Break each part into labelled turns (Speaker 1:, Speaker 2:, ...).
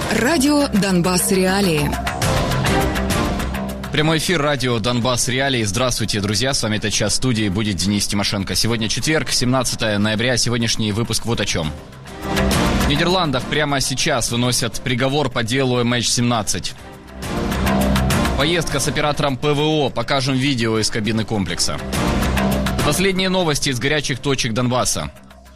Speaker 1: Радио «Донбасс. Реалии».
Speaker 2: Прямой эфир радио «Донбасс. Реалии». Здравствуйте, друзья. С вами этот час в студии будет Денис Тимошенко. Сегодня четверг, 17 ноября. Сегодняшний выпуск вот о чем. В Нидерландах прямо сейчас выносят приговор по делу MH17. Поездка с оператором ПВО. Покажем видео из кабины комплекса. Последние новости из горячих точек Донбасса.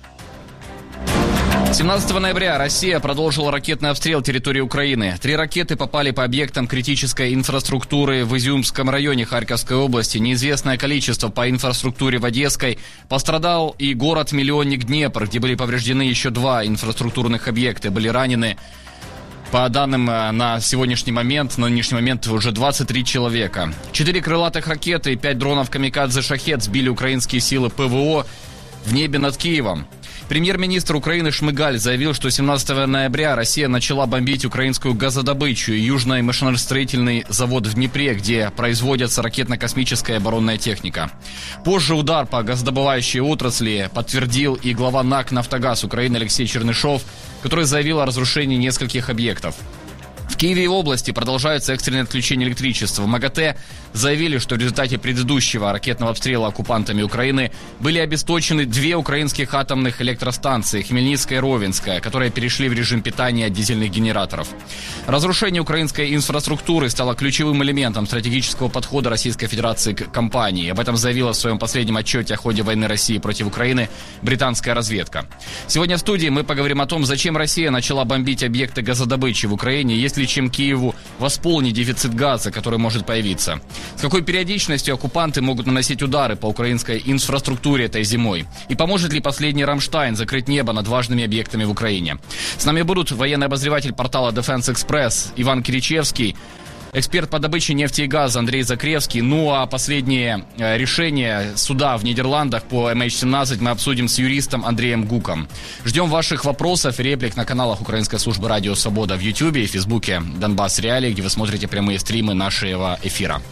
Speaker 2: 17 ноября Россия продолжила ракетный обстрел территории Украины. 3 ракеты попали по объектам критической инфраструктуры в Изюмском районе Харьковской области. Неизвестное количество по инфраструктуре в Одесской. Пострадал и город-миллионник Днепр, где были повреждены еще 2 инфраструктурных объекта. Были ранены, по данным на нынешний момент уже 23 человека. 4 крылатых ракеты и 5 дронов «Камикадзе Шахед» сбили украинские силы ПВО в небе над Киевом. Премьер-министр Украины Шмыгаль заявил, что 17 ноября Россия начала бомбить украинскую газодобычу и южный машиностроительный завод в Днепре, где производится ракетно-космическая оборонная техника. Позже удар по газодобывающей отрасли подтвердил и глава НАК «Нафтогаз» Украины Алексей Чернышов, который заявил о разрушении нескольких объектов. В Киеве и области продолжаются экстренные отключения электричества. В МАГАТЭ заявили, что в результате предыдущего ракетного обстрела оккупантами Украины были обесточены 2 украинских атомных электростанции, Хмельницкая и Ровенская, которые перешли в режим питания от дизельных генераторов. Разрушение украинской инфраструктуры стало ключевым элементом стратегического подхода Российской Федерации к кампании. Об этом заявила в своем последнем отчете о ходе войны России против Украины британская разведка. Сегодня в студии мы поговорим о том, зачем Россия начала бомбить объекты газодобычи в Украине, есть ли чем Киеву восполнить дефицит газа, который может появиться. С какой периодичностью оккупанты могут наносить удары по украинской инфраструктуре этой зимой? И поможет ли последний Рамштайн закрыть небо над важными объектами в Украине? С нами будут военный обозреватель портала Defense Express Иван Киричевский, эксперт по добыче нефти и газа Андрей Закревский. Ну а последние решения суда в Нидерландах по MH17 мы обсудим с юристом Андреем Гуком. Ждем ваших вопросов и реплик на каналах Украинской службы радио «Свобода» в Ютьюбе и Фейсбуке «Донбасс Реалии», где вы смотрите прямые стримы нашего эфира.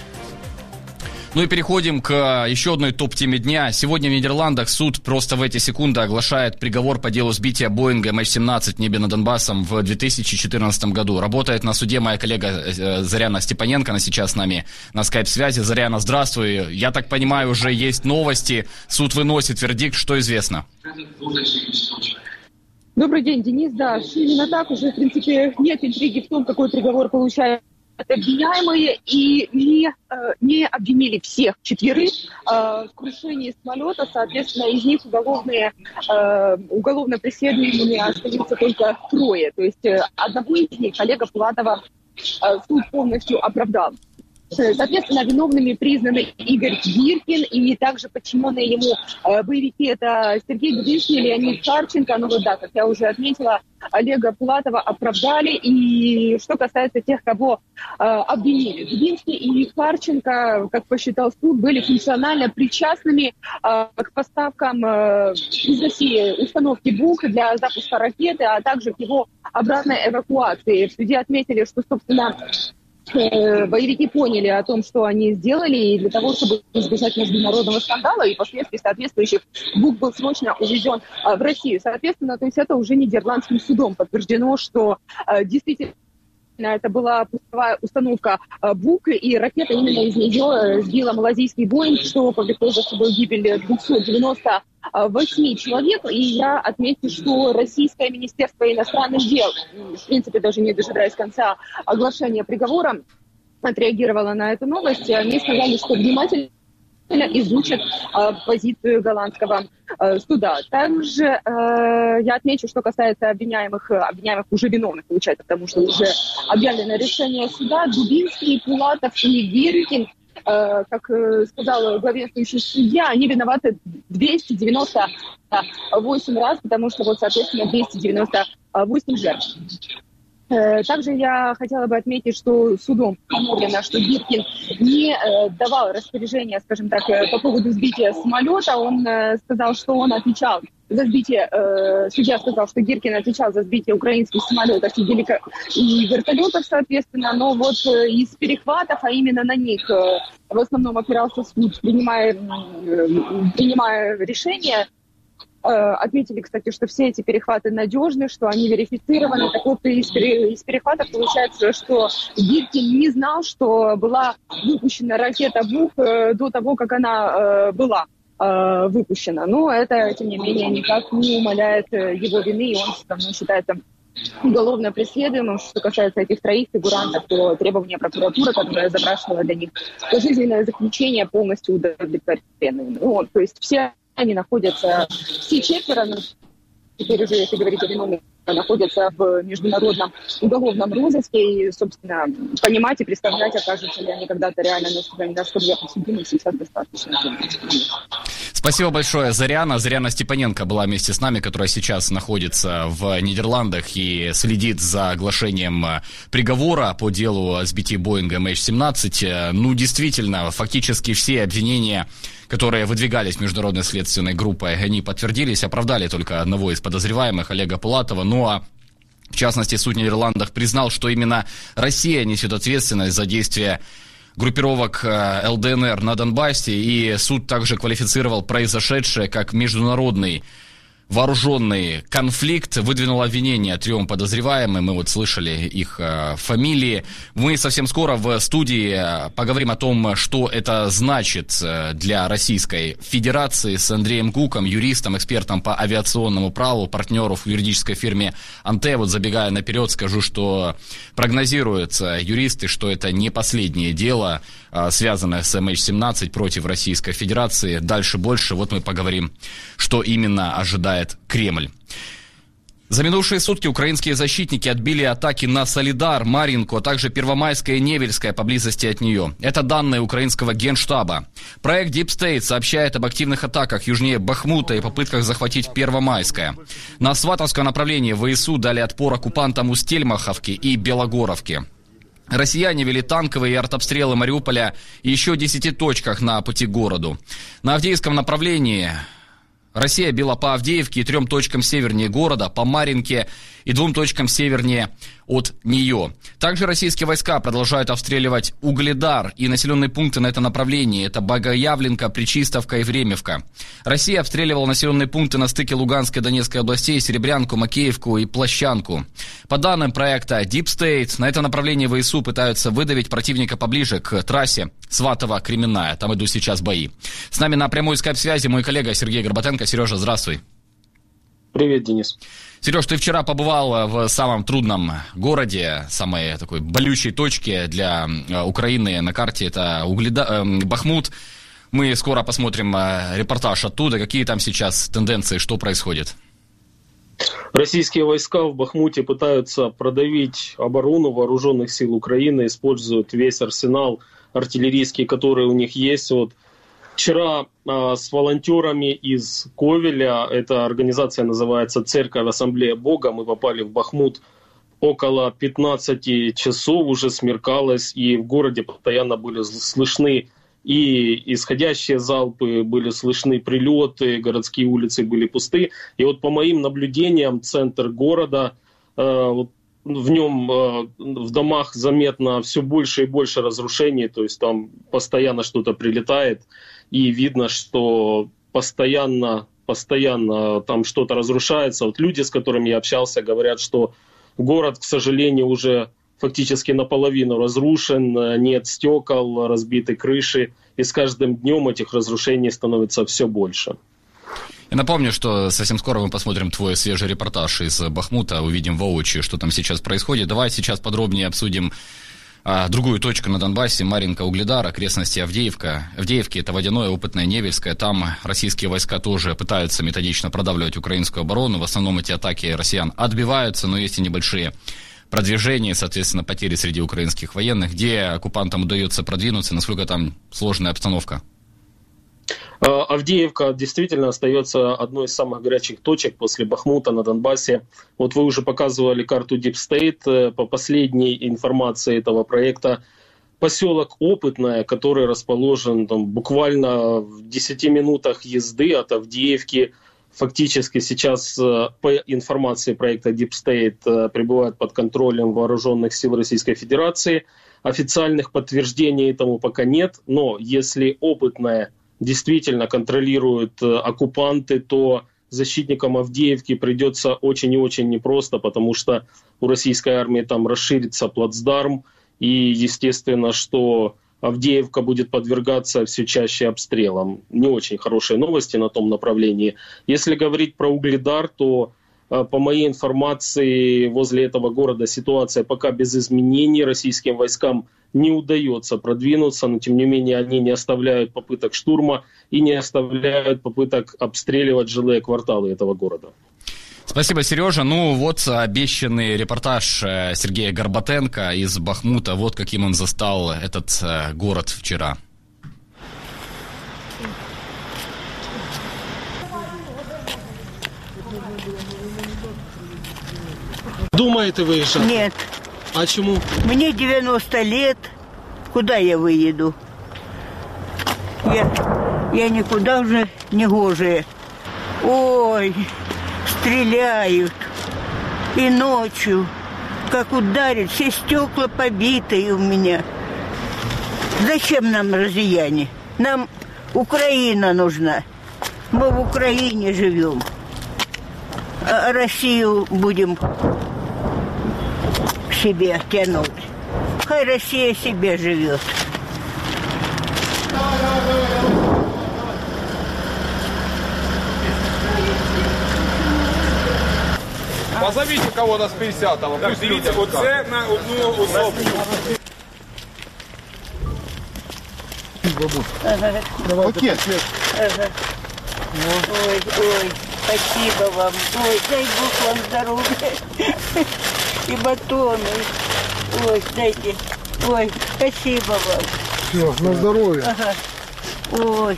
Speaker 2: Ну и переходим к еще одной топ-теме дня. Сегодня в Нидерландах суд просто в эти секунды оглашает приговор по делу сбития Боинга MH17 в небе над Донбассом в 2014 году. Работает на суде моя коллега Заряна Степаненко, она сейчас с нами на скайп-связи. Заряна, здравствуй. Я так понимаю, уже есть новости. Суд выносит вердикт. Что известно?
Speaker 3: Добрый день, Денис. Да, именно так. Уже, в принципе, нет интриги в том, какой приговор получает обвиняемые, и не обвинили всех 4 в крушении самолета. Соответственно, из них уголовно преследуемыми остаются только 3. То есть одного из них, Олега Пулатова, суд полностью оправдал. Соответственно, виновными признаны Игорь Гиркин и также подчиненные ему боевики. Это Сергей Дубинский и Леонид Харченко. Ну вот да, как я уже отметила, Олега Пулатова оправдали. И что касается тех, кого обвинили, Дубинский и Харченко, как посчитал суд, были функционально причастными к поставкам из России установки БУК для запуска ракеты, а также к его обратной эвакуации. В суде отметили, что, собственно, боевики поняли о том, что они сделали, и для того, чтобы избежать международного скандала и последствий соответствующих, БУК был срочно увезен в Россию. Соответственно, то есть это уже нидерландским судом подтверждено, что действительно это была пусковая установка БУК, и ракета именно из нее сбила малазийский Боинг, что повлекло за собой гибель 298 человек. И я отмечу, что Российское Министерство иностранных дел, в принципе, даже не дожидаясь конца оглашения приговора, отреагировало на эту новость. Они сказали, что внимательно изучат позицию голландского суда. Также я отмечу, что касается обвиняемых уже виновных, получается, потому что уже объявлено решение суда. Дубинский, Пулатов и Гиркин, как сказал главенствующий судья, они виноваты 298 раз, потому что, вот, соответственно, 298 жертв. Также я хотела бы отметить, что судом установлено, что Гиркин не давал распоряжения, скажем так, по поводу сбития самолета. Он сказал, что он отвечал за сбитие, судья сказал, что Гиркин отвечал за сбитие украинских самолетов и вертолетов, соответственно, но вот из перехватов, а именно на них в основном опирался суд, принимая решение. Отметили, кстати, что все эти перехваты надежны, что они верифицированы. Так вот, из перехватов получается, что Гиркин не знал, что была выпущена ракета «Бук» до того, как она была выпущена. Но это, тем не менее, никак не умаляет его вины, и он все равно считается уголовно преследуемым. Что касается этих троих фигурантов, то требования прокуратуры, которая запрашивала для них пожизненное заключение, полностью удовлетворены. Ну, то есть все они находятся, все четверо, теперь уже, если говорить о виновных, находятся в международном уголовном розыске, и, собственно, понимать и представлять, окажутся ли они когда-то реально на скамье подсудимых, сейчас достаточно.
Speaker 2: Спасибо большое, Заряна. Заряна Степаненко была вместе с нами, которая сейчас находится в Нидерландах и следит за оглашением приговора по делу о сбитии Боинга MH17. Ну, действительно, фактически все обвинения, которые выдвигались международной следственной группой, они подтвердились, оправдали только одного из подозреваемых, Олега Пулатова. Ну а в частности, суд в Нидерландах признал, что именно Россия несет ответственность за действия группировок ЛДНР на Донбассе, и суд также квалифицировал произошедшее как международный вооруженный конфликт, выдвинул обвинения 3 подозреваемым, мы вот слышали их фамилии. Мы совсем скоро в студии поговорим о том, что это значит для Российской Федерации, с Андреем Куком, юристом, экспертом по авиационному праву, партнеру в юридической фирме «Анте». Вот забегая наперед, скажу, что прогнозируются юристы, что это не последнее дело, связанное с MH17 против Российской Федерации. Дальше больше, вот мы поговорим, что именно ожидает Кремль. За минувшие сутки украинские защитники отбили атаки на Солидар, Марьинку, а также Первомайское и Невельское поблизости от нее. Это данные украинского генштаба. Проект Deep State сообщает об активных атаках южнее Бахмута и попытках захватить Первомайское. На Сватовском направлении ВСУ дали отпор оккупантам у Стельмаховки и Белогоровки. Россияне вели танковые и артобстрелы Мариуполя и еще 10 точках на пути к городу. На Авдеевском направлении Россия била по Авдеевке и 3 точкам севернее города, по Марьинке и 2 точкам севернее от нее. Также российские войска продолжают обстреливать Угледар и населенные пункты на это направление. Это Богоявленка, Пречистовка и Времевка. Россия обстреливала населенные пункты на стыке Луганской и Донецкой областей, Серебрянку, Макеевку и Площанку. По данным проекта Deep State, на это направление ВСУ пытаются выдавить противника поближе к трассе Сватово-Кременная. Там идут сейчас бои. С нами на прямой скайп-связи мой коллега Сергей Горбатенко. Сережа, здравствуй.
Speaker 4: Привет, Денис.
Speaker 2: Сереж, ты вчера побывал в самом трудном городе, самой такой болючей точке для Украины на карте, это Бахмут. Мы скоро посмотрим репортаж оттуда. Какие там сейчас тенденции, что происходит?
Speaker 4: Российские войска в Бахмуте пытаются продавить оборону вооруженных сил Украины, используют весь арсенал артиллерийский, который у них есть. Вот вчера с волонтерами из Ковеля, эта организация называется «Церковь Ассамблея Бога», мы попали в Бахмут около 15 часов, уже смеркалось, и в городе постоянно были слышны и исходящие залпы, были слышны прилеты, городские улицы были пусты. И вот по моим наблюдениям, центр города, в нем в домах заметно все больше и больше разрушений, то есть там постоянно что-то прилетает, и видно, что постоянно там что-то разрушается. Вот люди, с которыми я общался, говорят, что город, к сожалению, уже фактически наполовину разрушен, нет стекол, разбиты крыши, и с каждым днем этих разрушений становится все больше.
Speaker 2: Я напомню, что совсем скоро мы посмотрим твой свежий репортаж из Бахмута, увидим воочию, что там сейчас происходит. Давай сейчас подробнее обсудим другую точку на Донбассе, Марьинка, Угледар, окрестности Авдеевки, это Водяное, Опытное, Невельское. Там российские войска тоже пытаются методично продавливать украинскую оборону. В основном эти атаки россиян отбиваются, но есть и небольшие продвижения, соответственно, потери среди украинских военных. Где оккупантам удается продвинуться, насколько там сложная обстановка?
Speaker 4: Авдеевка действительно остается одной из самых горячих точек после Бахмута на Донбассе. Вот вы уже показывали карту Deep State. По последней информации этого проекта, поселок Опытное, который расположен там, буквально в 10 минутах езды от Авдеевки, фактически сейчас, по информации проекта Deep State, пребывает под контролем вооруженных сил Российской Федерации. Официальных подтверждений этому пока нет, но если Опытное действительно контролируют оккупанты, то защитникам Авдеевки придется очень и очень непросто, потому что у российской армии там расширится плацдарм, и естественно, что Авдеевка будет подвергаться все чаще обстрелам. Не очень хорошие новости на том направлении. Если говорить про Угледар, то по моей информации, возле этого города ситуация пока без изменений. Российским войскам не удается продвинуться, но тем не менее они не оставляют попыток штурма и не оставляют попыток обстреливать жилые кварталы этого города.
Speaker 2: Спасибо, Сережа. Ну вот обещанный репортаж Сергея Горбатенко из Бахмута. Вот каким он застал этот город вчера.
Speaker 5: Думаете выезжать?
Speaker 6: Нет.
Speaker 5: А чему?
Speaker 6: Мне 90 лет. Куда я выеду? Я никуда уже не гожая. Ой, стреляют. И ночью. Как ударят, все стекла побитые у меня. Зачем нам россияне? Нам Украина нужна. Мы в Украине живем. А Россию будем к себе тянуть. Хай Россия себе живет.
Speaker 7: Позовите кого-то с 50-го. Пусть людям оце на одну особу.
Speaker 6: Ага.
Speaker 7: Пакет.
Speaker 6: Ага. Ой, спасибо вам. Ой, дай Бог вам здоровья. И батоны. Ой, дайте. Ой, спасибо вам.
Speaker 7: Все, на здоровье.
Speaker 6: Ага. Ой,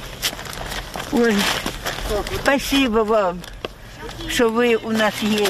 Speaker 6: спасибо вам, що ви у нас є.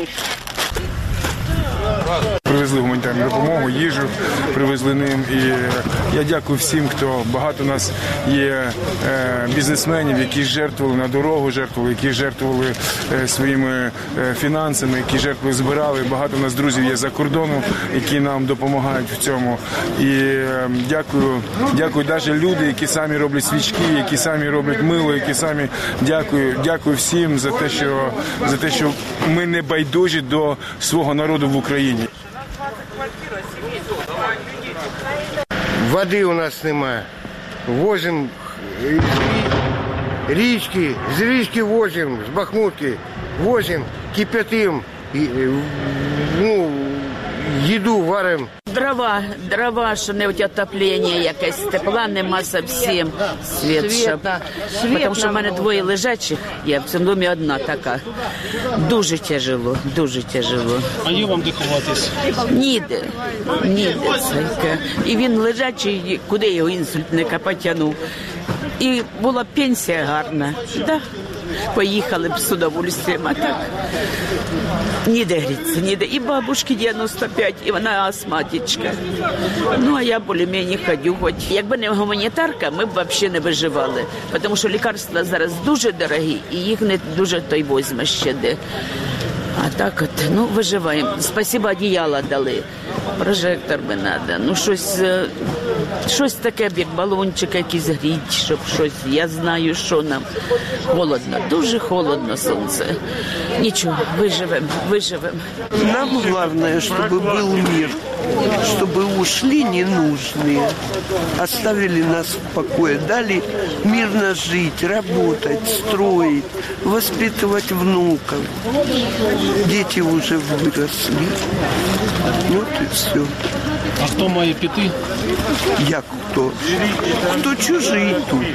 Speaker 8: Привезли гуманітарну допомогу, їжу привезли ним. І я дякую всім, хто багато у нас є бізнесменів, які жертвували на дорогу, які жертвували своїми фінансами, які жертвували, збирали. Багато у нас друзів є за кордоном, які нам допомагають в цьому. І дякую навіть люди, які самі роблять свічки, які самі роблять мило, які самі дякую всім за те, що ми не байдужі до свого народу в Україні.
Speaker 9: Води у нас немає. Возимо річки, з річки возимо, з Бахмутки возимо, кип'ятим, їду варимо.
Speaker 10: Дрова, що не отоплення якесь, тепла нема зовсім, світ. Тому що в мене двоє лежачих, я в цьому домі одна така. Дуже тяжело.
Speaker 5: А є вам де ховатись?
Speaker 10: Ніде. І він лежачий, куди його інсультника потягнув. І була пенсія гарна, да. Поїхали б з удовольствием, а так ніде гріться, ніде. І бабушки 95, і вона астматичка. Ну, а я більш-менш ходю. Хоч якби не гуманітарка, ми б взагалі не виживали. Тому що лікарства зараз дуже дорогі, і їх не дуже той возьме ще де. А так от, виживаємо. Спасибо, одіяла дали. Прожектор би треба. Щось таке, як балончик якийсь гріть, щоб щось. Я знаю, що нам. Холодно, дуже холодно сонце. Нічого, виживемо.
Speaker 11: Нам главное, чтобы был мир, чтобы ушли ненужные, оставили нас в покое, дали мирно жить, работать, строить, воспитывать внуков. Дети уже выросли. Вот и все.
Speaker 5: А хто має піти?
Speaker 11: Як хто? Хто чужий тут?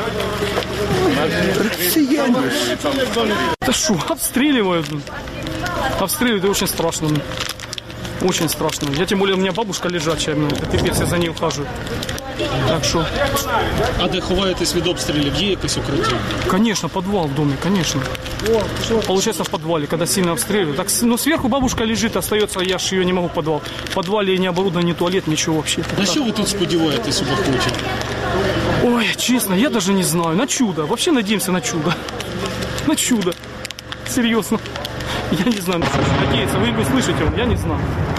Speaker 11: Россияне.
Speaker 12: Да что, обстреливают. Обстреливают, и очень страшно. Очень страшно. Я тем более, у меня бабушка лежачая, это пипец, я за ней ухаживаю. Так что...
Speaker 5: А де ховаєтесь від обстрілів? Є якесь укриття?
Speaker 12: Конечно, подвал в доме, конечно. Получается, в подвале, когда сильно обстреливают. Так, сверху бабушка лежит, остается, я ж ее не могу в подвал. В подвале не оборудован, ни туалет, ничего вообще.
Speaker 5: На що ви тут сподіваєтесь у Бахмуті?
Speaker 12: Ой, честно, я даже не знаю. На чудо. Вообще надеемся на чудо. На чудо. Серьезно. Я не знаю, на что надеяться. Вы слышите, я не знаю.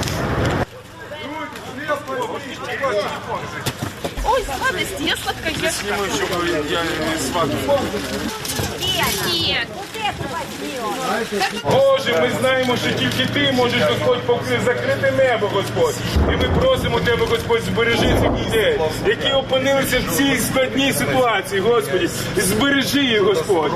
Speaker 13: Ой, сладости, я сладкая.
Speaker 8: Сниму, чтобы я не свадьбу.
Speaker 13: Нет. Боже, ми знаємо, що тільки Ти можеш, Господь, закрити небо, Господь. І ми просимо Тебе, Господь, збережи цих людей, які опинилися в цій складній ситуації, Господи. Збережи їх, Господь.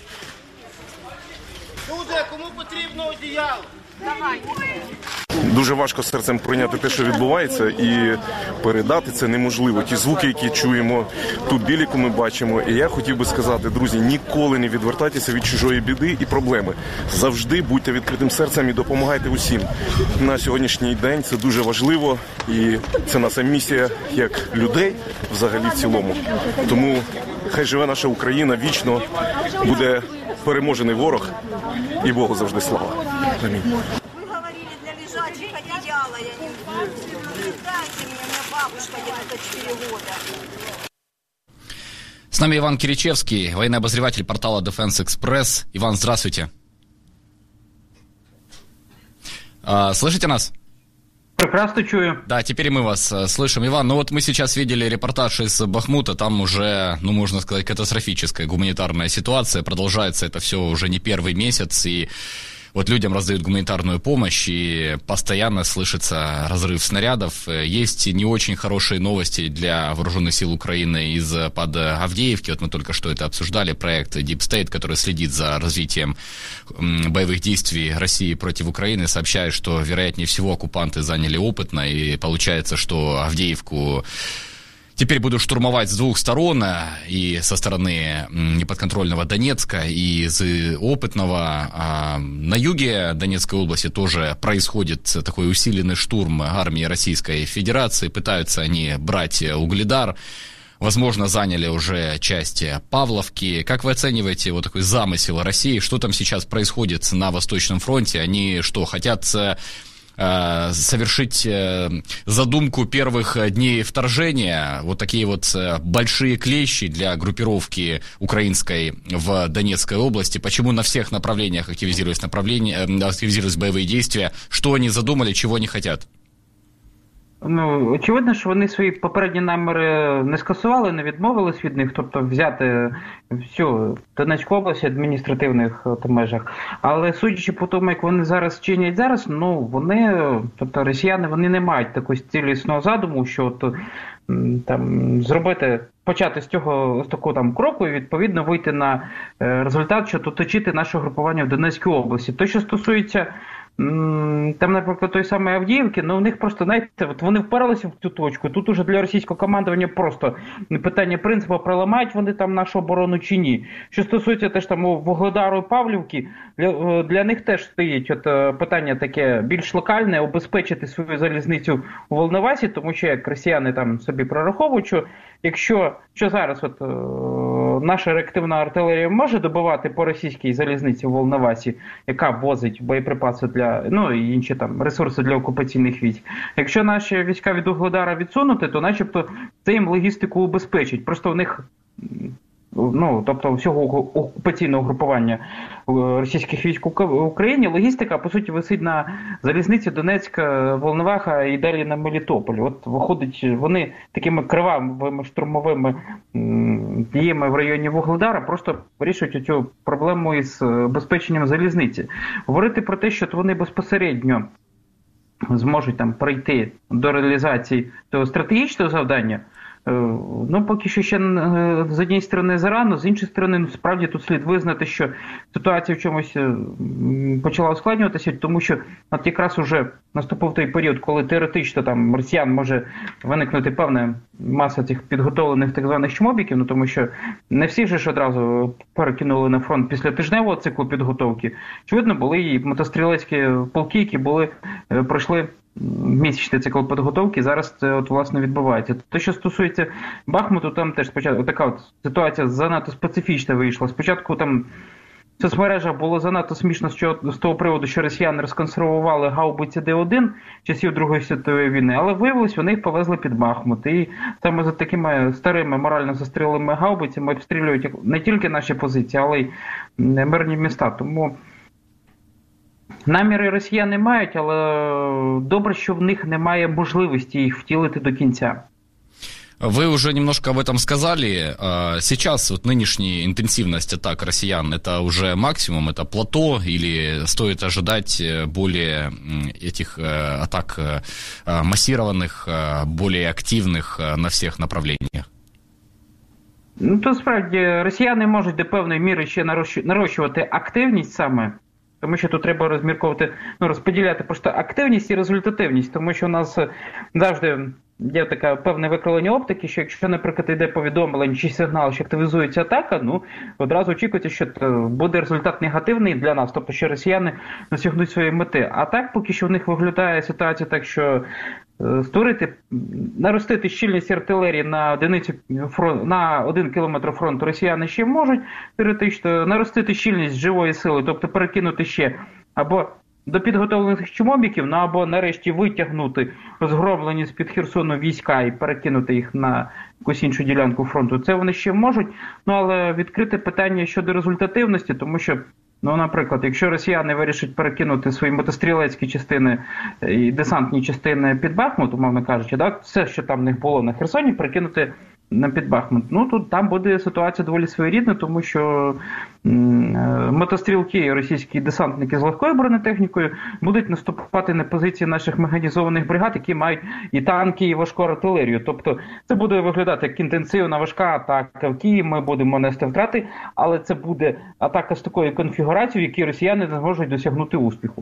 Speaker 14: Люди, кому потрібно одіяло? Давай.
Speaker 15: Дуже важко серцем прийняти те, що відбувається, і передати це неможливо. Ті звуки, які чуємо, ту біль, яку ми бачимо. І я хотів би сказати, друзі, ніколи не відвертайтеся від чужої біди і проблеми. Завжди будьте відкритим серцем і допомагайте усім. На сьогоднішній день це дуже важливо, і це наша місія як людей взагалі в цілому. Тому хай живе наша Україна, вічно буде переможений ворог, і Богу завжди слава. Амінь.
Speaker 16: Одеяло я не знаю. Дайте мне, у меня бабушка где-то 4 года.
Speaker 2: С нами Иван Киричевский, военный обозреватель портала Defense Express. Иван, здравствуйте. Слышите нас?
Speaker 17: Прекрасно чую.
Speaker 2: Да, теперь мы вас слышим. Иван, ну вот мы сейчас видели репортаж из Бахмута, там уже, ну можно сказать, катастрофическая гуманитарная ситуация, продолжается это все уже не первый месяц, и вот людям раздают гуманитарную помощь, и постоянно слышится разрыв снарядов. Есть не очень хорошие новости для вооруженных сил Украины из-под Авдеевки. Вот мы только что это обсуждали, проект Deep State, который следит за развитием боевых действий России против Украины, сообщает, что, вероятнее всего, оккупанты заняли опытно, и получается, что Авдеевку теперь будут штурмовать с двух сторон, и со стороны неподконтрольного Донецка, и из опытного. На юге Донецкой области тоже происходит такой усиленный штурм армии Российской Федерации. Пытаются они брать Угледар. Возможно, заняли уже часть Павловки. Как вы оцениваете вот такой замысел России? Что там сейчас происходит на Восточном фронте? Они что, хотят совершить задумку первых дней вторжения, вот такие вот большие клещи для группировки украинской в Донецкой области? Почему на всех направлениях активизировались боевые действия? Что они задумали, чего они хотят?
Speaker 17: Ну, очевидно, що вони свої попередні наміри не скасували, не відмовились від них, тобто взяти всю Донецьку область в адміністративних межах. Але судячи по тому, як вони зараз чинять зараз, ну, вони, тобто росіяни, вони не мають такого цілісного задуму, що там зробити, почати з такого там кроку і відповідно вийти на результат, що оточити наше групування в Донецькій області. То, що стосується там, наприклад, той самий Авдіївки, ну, у них просто, знаєте, от вони впиралися в цю точку. Тут уже для російського командування просто питання принципу, проламають вони там нашу оборону чи ні. Що стосується теж там Вугледару і Павлівки, для них теж стоїть питання таке більш локальне, обезпечити свою залізницю у Волновасі, тому що як росіяни там собі прораховують, що якщо зараз наша реактивна артилерія може добивати по російській залізниці в Волновасі, яка возить боєприпаси для, ну і інші там ресурси для окупаційних військ. Якщо наші війська від Угледара відсунути, то начебто це їм логістику убезпечить. Просто в них, ну, тобто всього окупаційного групування російських військ в Україні, логістика, по суті, висить на залізниці Донецька, Волноваха і далі на Мелітополь. От виходить, вони такими кривавими штурмовими діями в районі Вугледара просто вирішують цю проблему із безпеченням залізниці. Говорити про те, що вони безпосередньо зможуть там прийти до реалізації цього стратегічного завдання, ну, поки що ще з однієї сторони зарано, з іншої сторони, ну, справді тут слід визнати, що ситуація в чомусь почала ускладнюватися, тому що от якраз уже наступив той період, коли теоретично там росіян може виникнути певна маса цих підготовлених так званих чмобіків, ну, тому що не всі ж одразу перекинули на фронт після тижневого циклу підготовки. Очевидно, були і мотострілецькі полки, які пройшли місячний цикл підготовки, зараз це от, власне, відбувається. Те, що стосується Бахмуту, там теж спочатку така от ситуація занадто специфічна вийшла. Спочатку там в соцмережах було занадто смішно з того приводу, що росіяни розконсервували гаубиці Д-1 часів Другої світової війни, але виявилось, вони їх повезли під Бахмут. І саме за такими старими морально застрілими гаубицями обстрілюють не тільки наші позиції, але й мирні міста. Тому наміри росіяни мають, але добре, що в них немає можливості їх втілити до кінця.
Speaker 2: Вы уже немножко об этом сказали. Сейчас вот нынешняя интенсивность атак россиян, это уже максимум, это плато, или стоит ожидать более этих атак массированных, более активных на всіх направленнях?
Speaker 17: Ну, то справді, росіяни можуть до певної міри ще нарощувати активність саме, тому що тут треба розмірковувати, розподіляти просто активність і результативність, тому що у нас завжди є таке певне викривлення оптики, що якщо, наприклад, йде повідомлення чи сигнал, що активізується атака, одразу очікується, що буде результат негативний для нас, тобто що росіяни досягнуть своєї мети. А так, поки що в них виглядає ситуація так, що наростити щільність артилерії на 1 кілометр фронту росіяни ще можуть, теоретично, наростити щільність живої сили, тобто перекинути ще або до підготовлених чмобіків, або нарешті витягнути розгромлені з-під Херсону війська і перекинути їх на якусь іншу ділянку фронту. Це вони ще можуть, але відкрите питання щодо результативності, тому що, наприклад, якщо росіяни вирішать перекинути свої мотострілецькі частини і десантні частини під Бахмут, умовно кажучи, все, що там в них було на Херсоні, перекинути на під Бахмут. Тут там буде ситуація доволі своєрідна, тому що мотострілки, російські десантники з легкою бронетехнікою будуть наступати на позиції наших механізованих бригад, які мають і танки, і важку артилерію. Тобто це буде виглядати як інтенсивна важка атака в Києві, ми будемо нести втрати, але це буде атака з такою конфігурацією, в якій росіяни не зможуть досягнути успіху.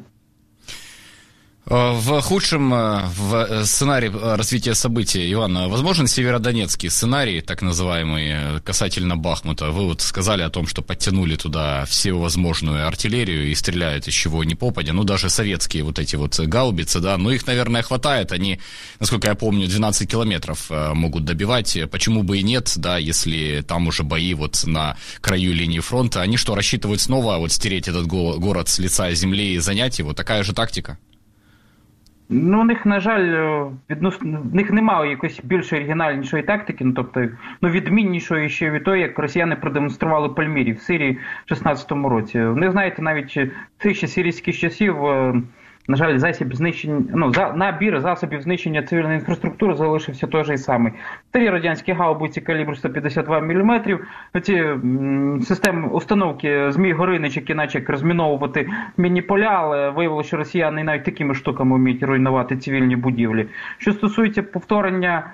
Speaker 2: В худшем сценарии развития событий, Иван, возможен северодонецкий сценарий, так называемый, касательно Бахмута? Вы вот сказали о том, что подтянули туда всю возможную артиллерию и стреляют из чего ни попадя, даже советские вот эти вот гаубицы, но их, наверное, хватает, они, насколько я помню, 12 километров могут добивать, почему бы и нет, если там уже бои вот на краю линии фронта, они что, рассчитывают снова стереть этот город с лица земли и занять его, такая же тактика?
Speaker 17: У них, на жаль, в них немає якоїсь більш оригінальнішої тактики, тобто відміннішої ще від того, як росіяни продемонстрували Пальмірі в Сирії в 16-му році. В них, знаєте, навіть в тих ще сирійських часів, на жаль, набір засобів знищення цивільної інфраструктури залишився той же самий. Старі радянські гаубиці калібру 152 мм, ці системи установки Змій-Горинич, які наче розміновувати міні-поля, але виявилося, що росіяни навіть такими штуками вміють руйнувати цивільні будівлі. Що стосується повторення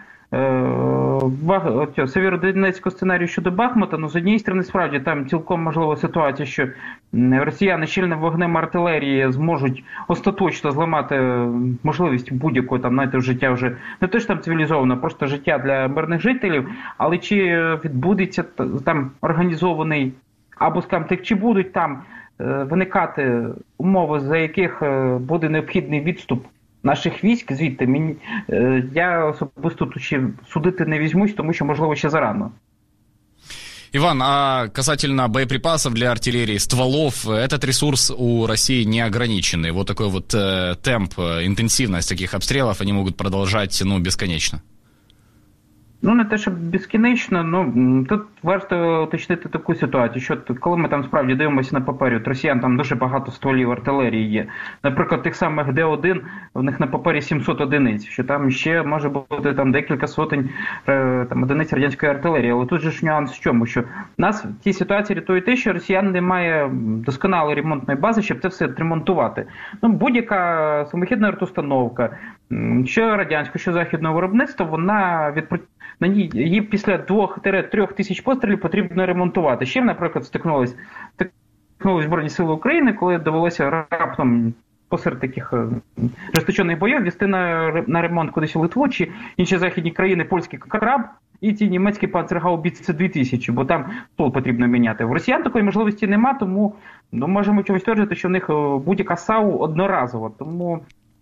Speaker 17: северодонецького сценарію щодо Бахмута, з однієї сторони, справді, там цілком можлива ситуація, що росіяни щільним вогнем артилерії зможуть остаточно зламати можливість будь-якого життя вже, не те, що там цивілізовано, просто життя для мирних жителів, але чи відбудеться там організований, або, скажімо так, чи будуть там виникати умови, за яких буде необхідний відступ наших військ звідти, я особисто тут ще судити не візьмусь, тому що, можливо, ще зарано.
Speaker 2: Иван, а касательно боеприпасов для артиллерии, стволов, этот ресурс у России не ограниченный. Вот такой вот темп, интенсивность таких обстрелов, они могут продолжать, бесконечно.
Speaker 17: Не те, щоб безкінечно, тут варто уточнити таку ситуацію, що коли ми там справді дивимося на папері, от росіян там дуже багато стволів артилерії є. Наприклад, тих самих Д-1, в них на папері 700 одиниць, що там ще може бути декілька сотень одиниць радянської артилерії. Але тут же ж нюанс в чому, що нас в цій ситуації рятує те, що росіян немає досконалої ремонтної бази, щоб це все відремонтувати. Будь-яка самохідна артустановка, що радянського, що західного виробництва, вона її після 2-3 тисяч пострілів потрібно ремонтувати. Ще, наприклад, стикнулись Збройні Сили України, коли довелося раптом посеред таких жесточених боїв вести на ремонт кудись у Литву чи інші західні країни польський краб і ці німецькі панцергаубіци 2000, бо там ствол потрібно міняти. В росіян такої можливості нема, тому можемо чомусь стверджувати, що в них будь-яка САУ одноразова. Тому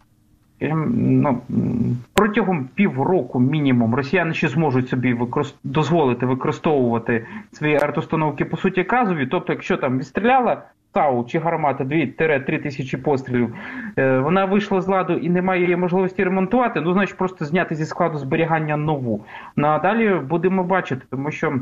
Speaker 17: протягом півроку мінімум росіяни ще зможуть собі дозволити використовувати свої артустановки по суті казові. Тобто, якщо там відстріляла САУ чи гармата 2-3 тисячі пострілів, вона вийшла з ладу і немає її можливості ремонтувати, значить просто зняти зі складу зберігання нову. А далі будемо бачити, тому що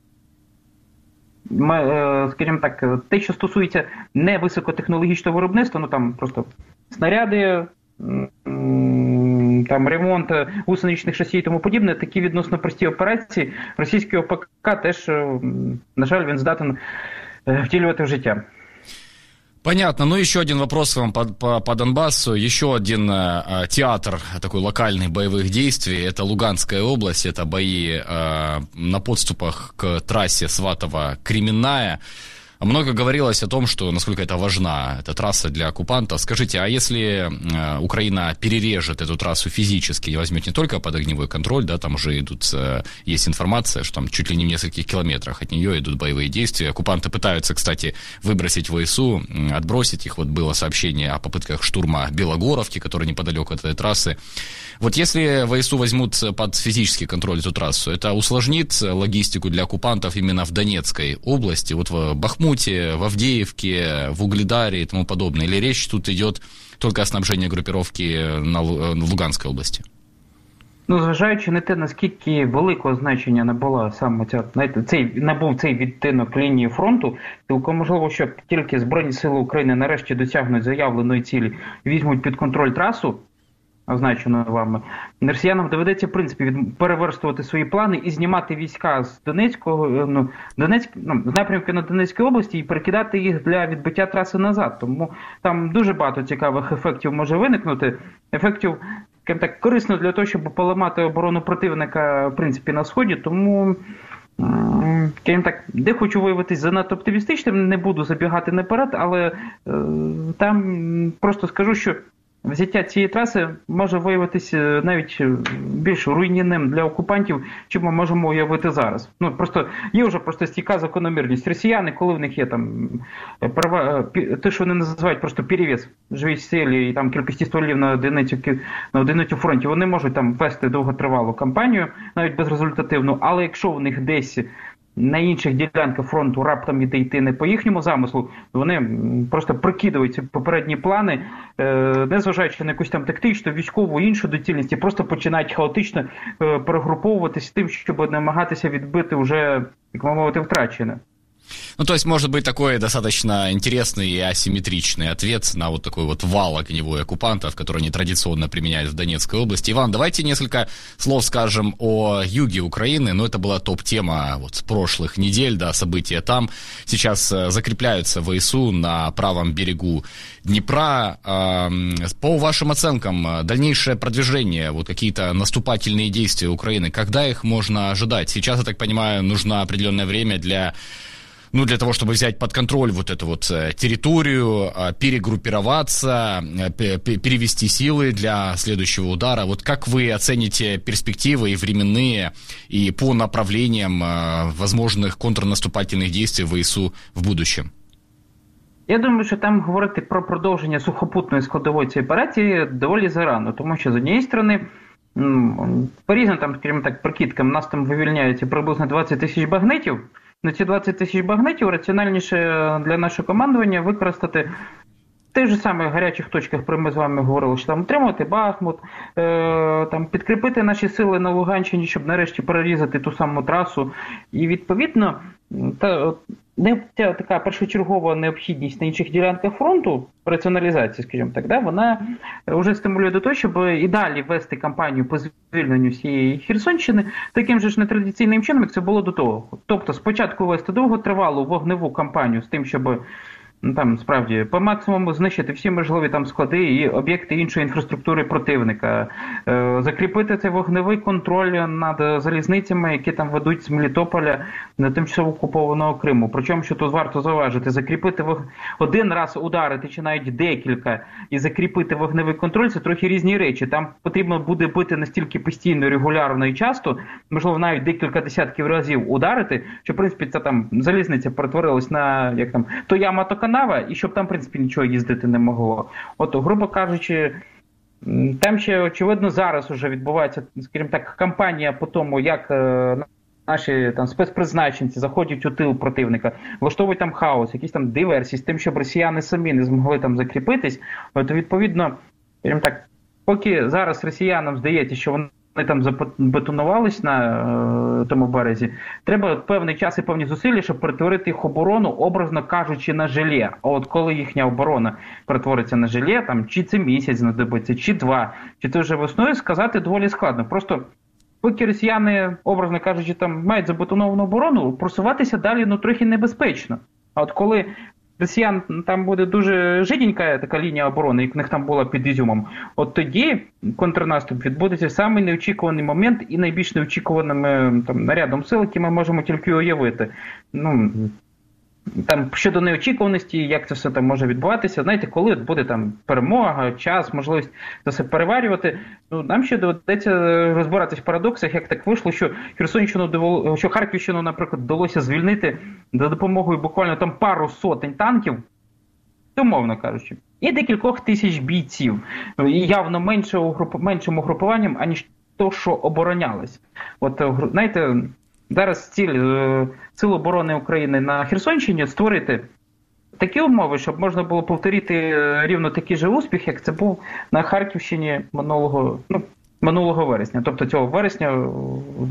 Speaker 17: скажімо так, те, що стосується невисокотехнологічного виробництва, там просто снаряди, там ремонт гусеничних шасі і тому подібне, такі відносно прості операції російський ОПК теж, на жаль, він здатен втілювати в життя.
Speaker 2: Понятно. Ну, еще один вопрос вам по Донбассу. Еще один театр такой локальных боевых действий. Это Луганская область. Это бои на подступах к трассе Сватово-Кременная. Много говорилось о том, что насколько это важна эта трасса для оккупантов. Скажите, а если Украина перережет эту трассу физически и возьмет не только под огневой контроль, да, там уже идут, есть информация, что там чуть ли не в нескольких километрах от нее идут боевые действия. Оккупанты пытаются, кстати, выбросить ВСУ, отбросить их. Вот было сообщение о попытках штурма Белогоровки, которая неподалеку от этой трассы. Вот если ВСУ возьмут под физический контроль эту трассу, это усложнит логистику для оккупантов именно в Донецкой области, вот в Бахмуте, в Авдеевке, в Угледаре и тому подобное? Или речь тут идет только о снабжении группировки в Луганской області?
Speaker 17: Ну, зважаючи на те, наскільки великого значення набула саме набув цей відтинок лінії фронту, то можливо, що тільки Збройні Сили України нарешті досягнуть заявленої цілі, візьмуть під контроль трасу, означено вами, росіянам доведеться, в принципі, переверстувати свої плани і знімати війська з з напрямки на Донецькій області і перекидати їх для відбиття траси назад. Тому там дуже багато цікавих ефектів може виникнути. Ефектів, скажімо так, корисно для того, щоб поламати оборону противника, в принципі, на Сході. Тому, скажімо так, де хочу виявитись занадто оптимістичним, не буду забігати наперед, але там просто скажу, що взяття цієї траси може виявитися навіть більш руйнівним для окупантів, чим ми можемо уявити зараз. Ну, просто є вже просто стійка закономірність. Росіяни, коли в них є там те, що вони називають просто перевес живій силі і там кількості стволів на одиницю фронті, вони можуть там вести довготривалу кампанію, навіть безрезультативну, але якщо в них десь на інших ділянках фронту раптом іде йти не по їхньому замислу, вони просто прикидують ці попередні плани, незважаючи на якусь там тактичну, військову, іншу доцільність, і просто починають хаотично перегруповуватися з тим, щоб намагатися відбити вже, як мовити, втрачене.
Speaker 2: Ну, то есть, может быть, такой достаточно интересный и асимметричный ответ на вот такой вот вал огневой оккупантов, который они традиционно применяют в Донецкой области. Иван, давайте несколько слов скажем о юге Украины. Ну, это была топ-тема вот с прошлых недель, да, события там. Сейчас закрепляются ВСУ на правом берегу Днепра. По вашим оценкам, дальнейшее продвижение, вот какие-то наступательные действия Украины, когда их можно ожидать? Сейчас, я так понимаю, нужно определенное время для того, чтобы взять под контроль вот эту вот территорию, перегруппироваться, перевести силы для следующего удара. Вот как вы оцените перспективы и временные, и по направлениям возможных контрнаступательных действий ВСУ в будущем?
Speaker 17: Я думаю, що там говорити про продовження сухопутної складової цієї операції доволі зарано, тому що з однієї сторони, по різним там, скажімо так, прикидкам, нас там вивільняється приблизно 20 тисяч багнетів. На ці 20 тисяч багнетів раціональніше для нашого командування використати в тих же самих гарячих точках, про ми з вами говорили, що там утримувати Бахмут, там підкріпити наші сили на Луганщині, щоб нарешті перерізати ту саму трасу. І відповідно, така першочергова необхідність на інших ділянках фронту, раціоналізація, скажімо так, да, вона вже стимулює до того, щоб і далі вести кампанію по звільненню всієї Херсонщини таким же ж нетрадиційним чином, як це було до того. Тобто спочатку вести довготривалу вогневу кампанію з тим, щоб там справді по максимуму знищити всі можливі там склади і об'єкти іншої інфраструктури противника, закріпити цей вогневий контроль над залізницями, які там ведуть з Мелітополя на тимчасово окупованого Криму. Причому, що тут варто зауважити, закріпити один раз ударити чи навіть декілька і закріпити вогневий контроль – це трохи різні речі. Там потрібно буде бити настільки постійно, регулярно і часто, можливо навіть декілька десятків разів ударити, що в принципі ця там залізниця перетворилась на як там то яма, то канава, і щоб там, в принципі, нічого їздити не могло. От, грубо кажучи, там ще, очевидно, зараз вже відбувається, скажімо так, кампанія по тому, як наші там спецпризначенці заходять у тил противника, влаштовують там хаос, якісь там диверсії з тим, щоб росіяни самі не змогли там закріпитись. От, відповідно, скажімо так, поки зараз росіянам здається, що вони вони там забетонувались на тому березі, треба певний час і певні зусилля, щоб перетворити їх оборону, образно кажучи, на желе. А от коли їхня оборона перетвориться на желе, там, чи це місяць знадобиться, чи 2, чи це вже весною, сказати доволі складно. Просто поки росіяни, образно кажучи, там мають забетоновану оборону, просуватися далі трохи небезпечно. А от коли росіян там буде дуже жиденька така лінія оборони, як в них там була під Ізюмом, от тоді контрнаступ відбудеться в самий неочікуваний момент і найбільш неочікуваним там нарядом сил, які ми можемо тільки уявити. Там щодо неочікуваності, як це все там може відбуватися, знаєте, коли буде там перемога, час, можливість це все переварювати, нам ще доведеться розбиратись в парадоксах, як так вийшло, що що Харківщину, наприклад, вдалося звільнити за допомогою буквально там пару сотень танків, умовно кажучи, і декількох тисяч бійців, і явно меншим угрупуванням, аніж то, що оборонялось. От, знаєте, зараз ціль Сил оборони України на Херсонщині створити такі умови, щоб можна було повторити рівно такий же успіх, як це був на Харківщині минулого вересня, тобто цього вересня у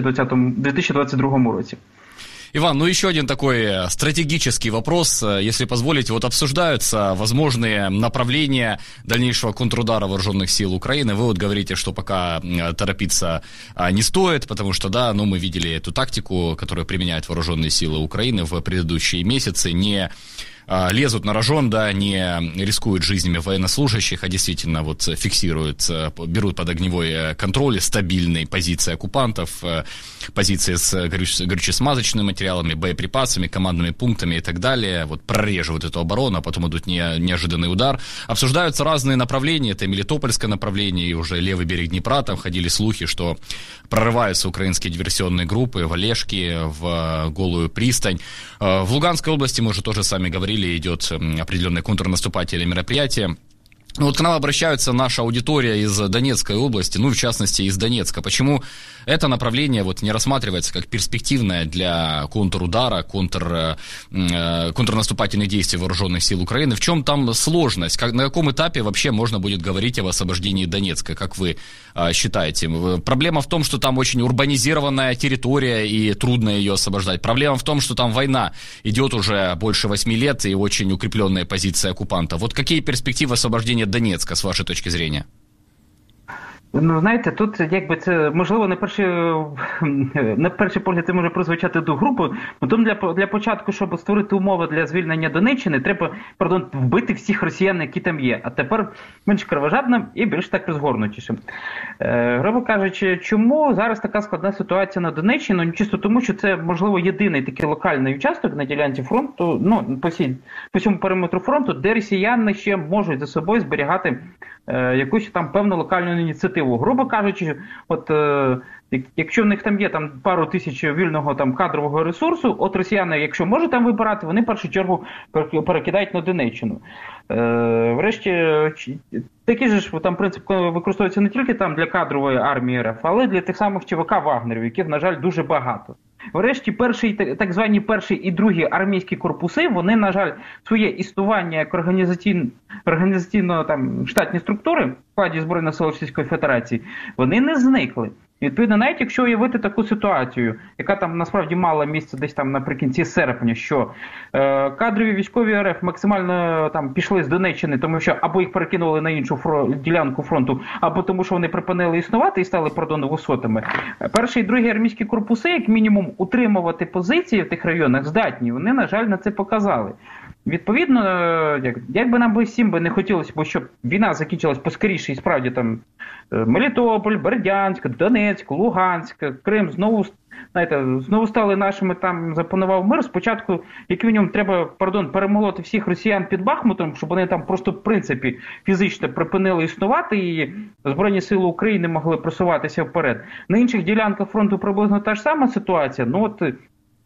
Speaker 17: 2022 році.
Speaker 2: Иван, еще один такой стратегический вопрос, если позволите. Вот обсуждаются возможные направления дальнейшего контрудара вооруженных сил Украины. Вы вот говорите, что пока торопиться не стоит, потому что, да, мы видели эту тактику, которую применяют вооруженные силы Украины в предыдущие месяцы, не лезут на рожон, да, не рискуют жизнями военнослужащих, а действительно вот фиксируют, берут под огневой контроль стабильные позиции оккупантов, позиции с горюче-смазочными материалами, боеприпасами, командными пунктами и так далее, вот прореживают эту оборону, а потом идут неожиданный удар. Обсуждаются разные направления, это Мелитопольское направление, и уже левый берег Днепра, там ходили слухи, что прорываются украинские диверсионные группы в Олежки, в Голую пристань. В Луганской области, мы уже тоже сами говорили, идет определенное контрнаступательное мероприятие. Вот к нам обращаются наша аудитория из Донецкой области, в частности из Донецка. Почему это направление вот не рассматривается как перспективное для контрудара, контрнаступательных действий вооруженных сил Украины? В чем там сложность? На каком этапе вообще можно будет говорить об освобождении Донецка, как вы считаете? Проблема в том, что там очень урбанизированная территория и трудно ее освобождать. Проблема в том, что там война идет уже больше 8 лет и очень укрепленная позиция оккупанта. Вот какие перспективы освобождения Донецка, с вашей точки зрения?
Speaker 17: Знаєте, тут якби це, можливо, на перший погляд це може прозвучати до групи, тому для початку, щоб створити умови для звільнення Донеччини, треба, вбити всіх росіян, які там є. А тепер менш кровожадним і більш так розгорнутішим. Грубо кажучи, чому зараз така складна ситуація на Донеччині? Чисто тому, що це, можливо, єдиний такий локальний участок на ділянці фронту, по всьому периметру фронту, де росіяни ще можуть за собою зберігати якусь там певну локальну ініціативу. Грубо кажучи, от якщо в них там є там пару тисяч вільного там кадрового ресурсу, от росіяни, якщо можуть там вибирати, вони в першу чергу перекидають на Донеччину. Врешті, такий же ж там принцип використовується не тільки там для кадрової армії РФ, але й для тих самих ЧВК Вагнерів, яких, на жаль, дуже багато. Врешті, так звані перший і другий армійські корпуси, вони, на жаль, своє існування як організаційно там штатні структури в складі Збройних сил Російської Федерації, вони не зникли. Відповідно, навіть якщо уявити таку ситуацію, яка там насправді мала місце десь там наприкінці серпня, що кадрові військові РФ максимально там пішли з Донеччини, тому що або їх перекинули на іншу ділянку фронту, або тому що вони припинили існувати і стали висотами. Перший і другий армійські корпуси, як мінімум, утримувати позиції в тих районах здатні, вони, на жаль, на це показали. Відповідно, як би нам всім не хотілося, бо щоб війна закінчилась поскоріше і справді там Мелітополь, Бердянськ, Донецьк, Луганськ, Крим знову стали нашими, там запанував мир. Спочатку, як мінімум, треба, перемолоти всіх росіян під Бахмутом, щоб вони там просто в принципі фізично припинили існувати і Збройні сили України могли просуватися вперед. На інших ділянках фронту приблизно та ж сама ситуація.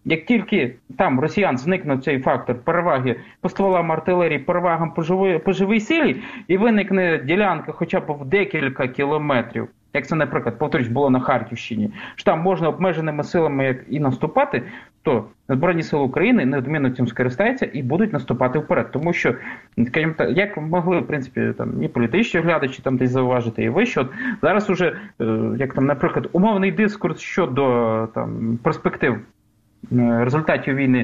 Speaker 17: як тільки там росіян зникне цей фактор переваги по стволам артилерії, перевагам по живій силі, і виникне ділянка хоча б в декілька кілометрів, як це, наприклад, повторюсь, було на Харківщині, що там можна обмеженими силами як і наступати, то Збройні сили України неодмінно цим скористаються і будуть наступати вперед. Тому що, як могли, в принципі, там і політичні глядачі там десь зауважити, і ви, що зараз уже, як там, наприклад, умовний дискурс щодо там перспектив результатів війни,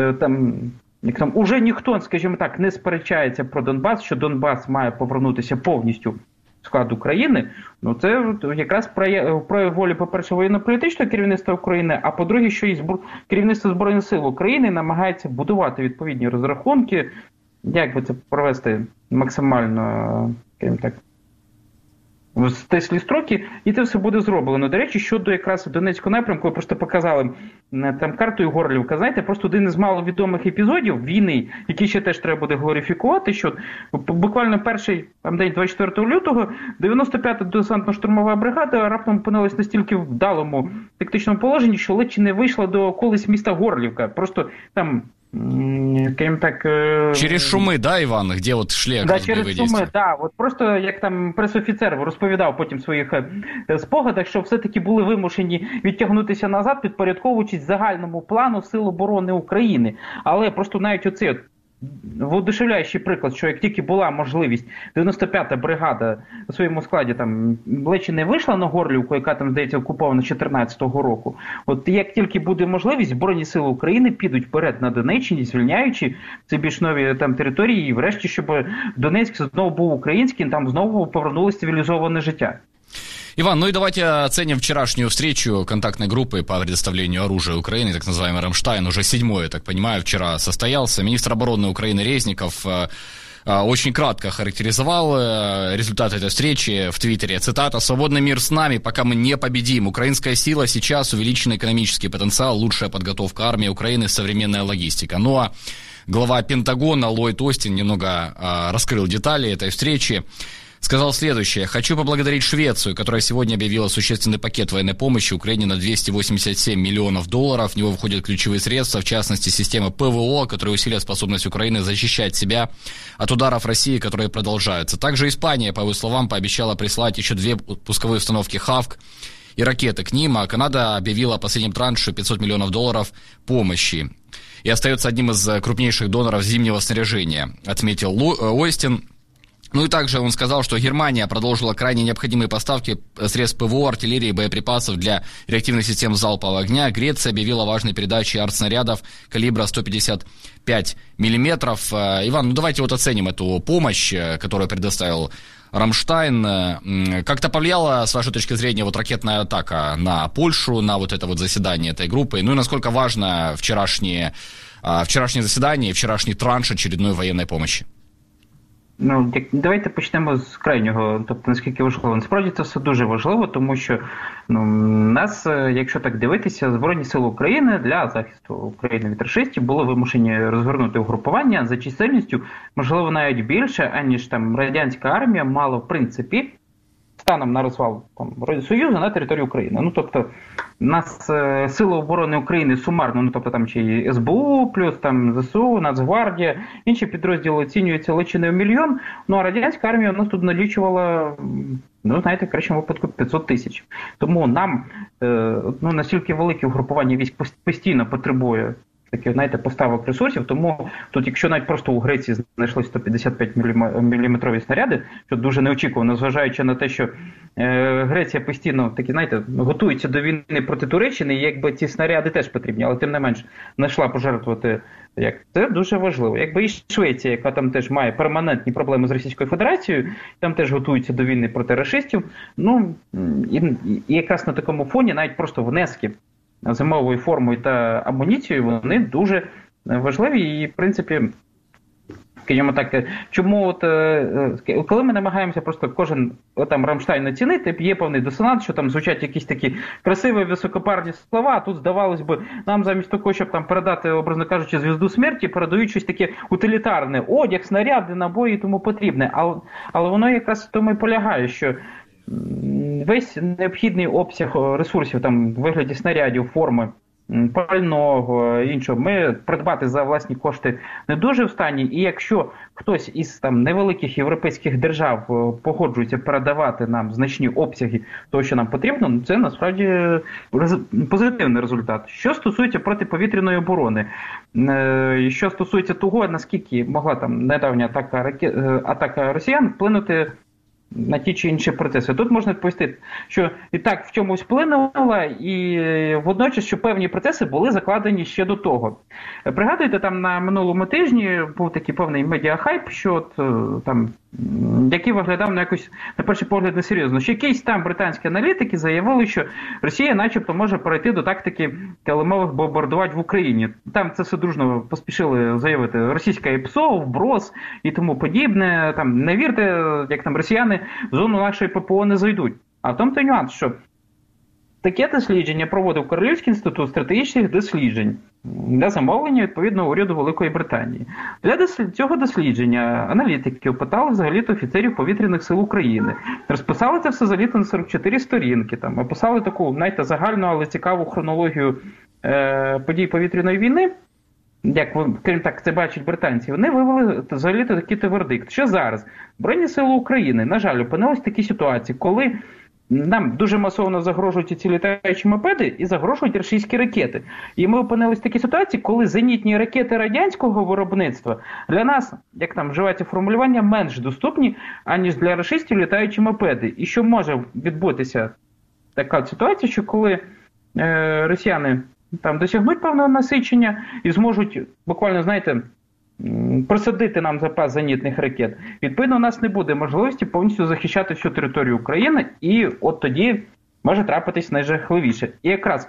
Speaker 17: там уже ніхто, скажімо так, не сперечається про Донбас, що Донбас має повернутися повністю в склад України. Ну це якраз прояв волі, по-перше, воєнно-політичного керівництва України, а по-друге, що і керівництво Збройних сил України намагається будувати відповідні розрахунки, як би це провести максимально, скажімо так, в стислі строки, і це все буде зроблено. До речі, щодо якраз Донецького напрямку, ви просто показали там картою Горлівка, знаєте, просто один із маловідомих епізодів війни, який ще теж треба буде глорифікувати, що буквально перший день 24 лютого 95-та десантно-штурмова бригада раптом опинилась настільки в вдалому тактичному положенні, що ледь чи не вийшла до околиць міста Горлівка. Просто там так...
Speaker 2: Через Шуми, да, Іван, де от шли
Speaker 17: да, через Шуми, да. От просто, як там пресофіцер розповідав потім в своїх спогадах, що все-таки були вимушені відтягнутися назад, підпорядковуючись загальному плану Сил оборони України. Але просто навіть оцей воодушевляючий приклад, що як тільки була можливість, 95-та бригада у своєму складі там ледь не вийшла на Горлівку, яка там, здається, окупована 14-го року. От як тільки буде можливість, Збройні сили України підуть вперед на Донеччині, звільняючи ці більш нові там території, і врешті, щоб Донецьк знову був українським, там знову повернулося цивілізоване життя.
Speaker 2: Иван, ну и давайте оценим вчерашнюю встречу контактной группы по предоставлению оружия Украины, так называемый «Рамштайн». Уже 7-й, я так понимаю, вчера состоялся. Министр обороны Украины Резников очень кратко характеризовал результаты этой встречи в Твиттере. Цитата: «Свободный мир с нами, пока мы не победим. Украинская сила сейчас, увеличенный экономический потенциал, лучшая подготовка армии Украины, современная логистика». Ну а глава Пентагона Ллойд Остин немного раскрыл детали этой встречи. Сказал следующее: «Хочу поблагодарить Швецию, которая сегодня объявила существенный пакет военной помощи Украине на $287 миллионов. В него входят ключевые средства, в частности, система ПВО, которая усилит способность Украины защищать себя от ударов России, которые продолжаются. Также Испания, по его словам, пообещала прислать еще 2 пусковые установки «Хавк» и ракеты к ним, а Канада объявила о последнем транше $500 миллионов помощи. И остается одним из крупнейших доноров зимнего снаряжения», отметил Остин. Ну и также он сказал, что Германия продолжила крайне необходимые поставки средств ПВО, артиллерии и боеприпасов для реактивных систем залпового огня. Греция объявила о важной передаче артснарядов калибра 155 миллиметров. Иван, ну давайте вот оценим эту помощь, которую предоставил Рамштайн. Как-то повлияла, с вашей точки зрения, вот ракетная атака на Польшу, на вот это вот заседание этой группы? Ну и насколько важно вчерашнее заседание и вчерашний транш очередной военной помощи?
Speaker 17: Ну, давайте почнемо з крайнього, тобто наскільки важливо. Насправді це все дуже важливо, тому що нас, якщо так дивитися, Збройні сили України для захисту України від рашистів були вимушені розгорнути угрупування за чисельністю, можливо, навіть більше, аніж там радянська армія мала, в принципі, станом на розвал Союзу на території України. Ну, тобто, нас Сили оборони України сумарно, ну, тобто там чи СБУ, плюс там ЗСУ, Нацгвардія, інші підрозділи оцінюються лише не в мільйон, ну, а радянська армія у нас тут налічувала, ну, знаєте, в кращому випадку 500 тисяч. Тому нам, ну, настільки велике угрупування військ постійно потребує такі, знаєте, поставок ресурсів, тому тут, якщо навіть просто у Греції знайшли 155 міліметрові снаряди, що дуже неочікувано, зважаючи на те, що Греція постійно, такі, знаєте, готується до війни проти Туреччини, і якби ці снаряди теж потрібні, але тим не менш знайшла пожертвувати, як це дуже важливо. Якби і Швеція, яка там теж має перманентні проблеми з Російською Федерацією, там теж готується до війни проти рашистів, ну, і якраз на такому фоні навіть просто внески зимовою формою та амуніцією, вони дуже важливі і, в принципі, скажімо так, чому от, коли ми намагаємося просто кожен там Рамштайн оцінити, є певний дисонанс, що там звучать якісь такі красиві, високопарні слова, а тут, здавалось би, нам замість того, щоб там передати, образно кажучи, звізду смерті, передають щось таке утилітарне, одяг, снаряди, набої і тому подібне. Але воно якраз в тому і полягає, що весь необхідний обсяг ресурсів там в вигляді снарядів, форми, пального, іншого, ми придбати за власні кошти не дуже в стані, і якщо хтось із там невеликих європейських держав погоджується передавати нам значні обсяги того, що нам потрібно, це насправді позитивний результат. Що стосується протиповітряної оборони, що стосується того, наскільки могла там недавня атака росіян вплинути на ті чи інші процеси. Тут можна відповісти, що і так в чомусь вплинула, і водночас, що певні процеси були закладені ще до того. Пригадуєте, там на минулому тижні був такий певний медіахайп, що от, там, який виглядав на якось, на перший погляд, несерйозно. Що якісь там британські аналітики заявили, що Росія начебто може перейти до тактики килимових бомбардувань в Україні. Там це все дружно поспішили заявити російська ПСО, вброс і тому подібне. Там не вірте, як там росіяни в зону нашої ППО не зайдуть. А в тому то нюанс, що таке дослідження проводив Королівський інститут стратегічних досліджень для замовлення відповідного уряду Великої Британії. Для цього дослідження аналітики опитали взагалі-то офіцерів повітряних сил України. Розписали це все взагалі-то на 44 сторінки. Там, описали таку, знаєте, загальну, але цікаву хронологію подій повітряної війни. Як, крім так, це бачать британці, вони вивели взагалі-то такий вердикт, що зараз Збройні сили України, на жаль, опинилися в такій ситуації, коли нам дуже масово загрожують ці літаючі мопеди і загрожують російські ракети. І ми опинилися в такій ситуації, коли зенітні ракети радянського виробництва для нас, як там вживається формулювання, менш доступні, аніж для рашистів літаючі мопеди. І що може відбутися така ситуація, що коли росіяни там досягнуть певного насичення і зможуть буквально, знаєте, просадити нам запас зенітних ракет. Відповідно, у нас не буде можливості повністю захищати всю територію України, і от тоді може трапитись найжахливіше. І якраз,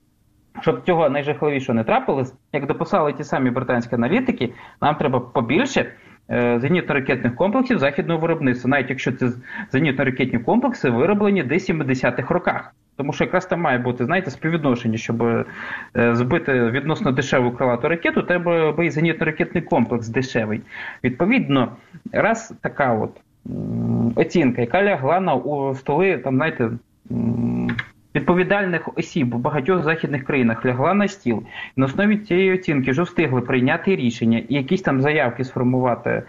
Speaker 17: щоб цього найжахливішого не трапилось, як дописали ті самі британські аналітики, нам треба побільше зенітно-ракетних комплексів західного виробництва, навіть якщо це зенітно-ракетні комплекси вироблені десь в 70-х роках. Тому що якраз там має бути, знаєте, співвідношення, щоб збити відносно дешеву крилату ракету, треба би і зенітно-ракетний комплекс дешевий. Відповідно, раз така от оцінка, яка лягла на столи, там, знаєте, відповідальних осіб в багатьох західних країнах, лягла на стіл. І на основі цієї оцінки вже встигли прийняти рішення і якісь там заявки сформувати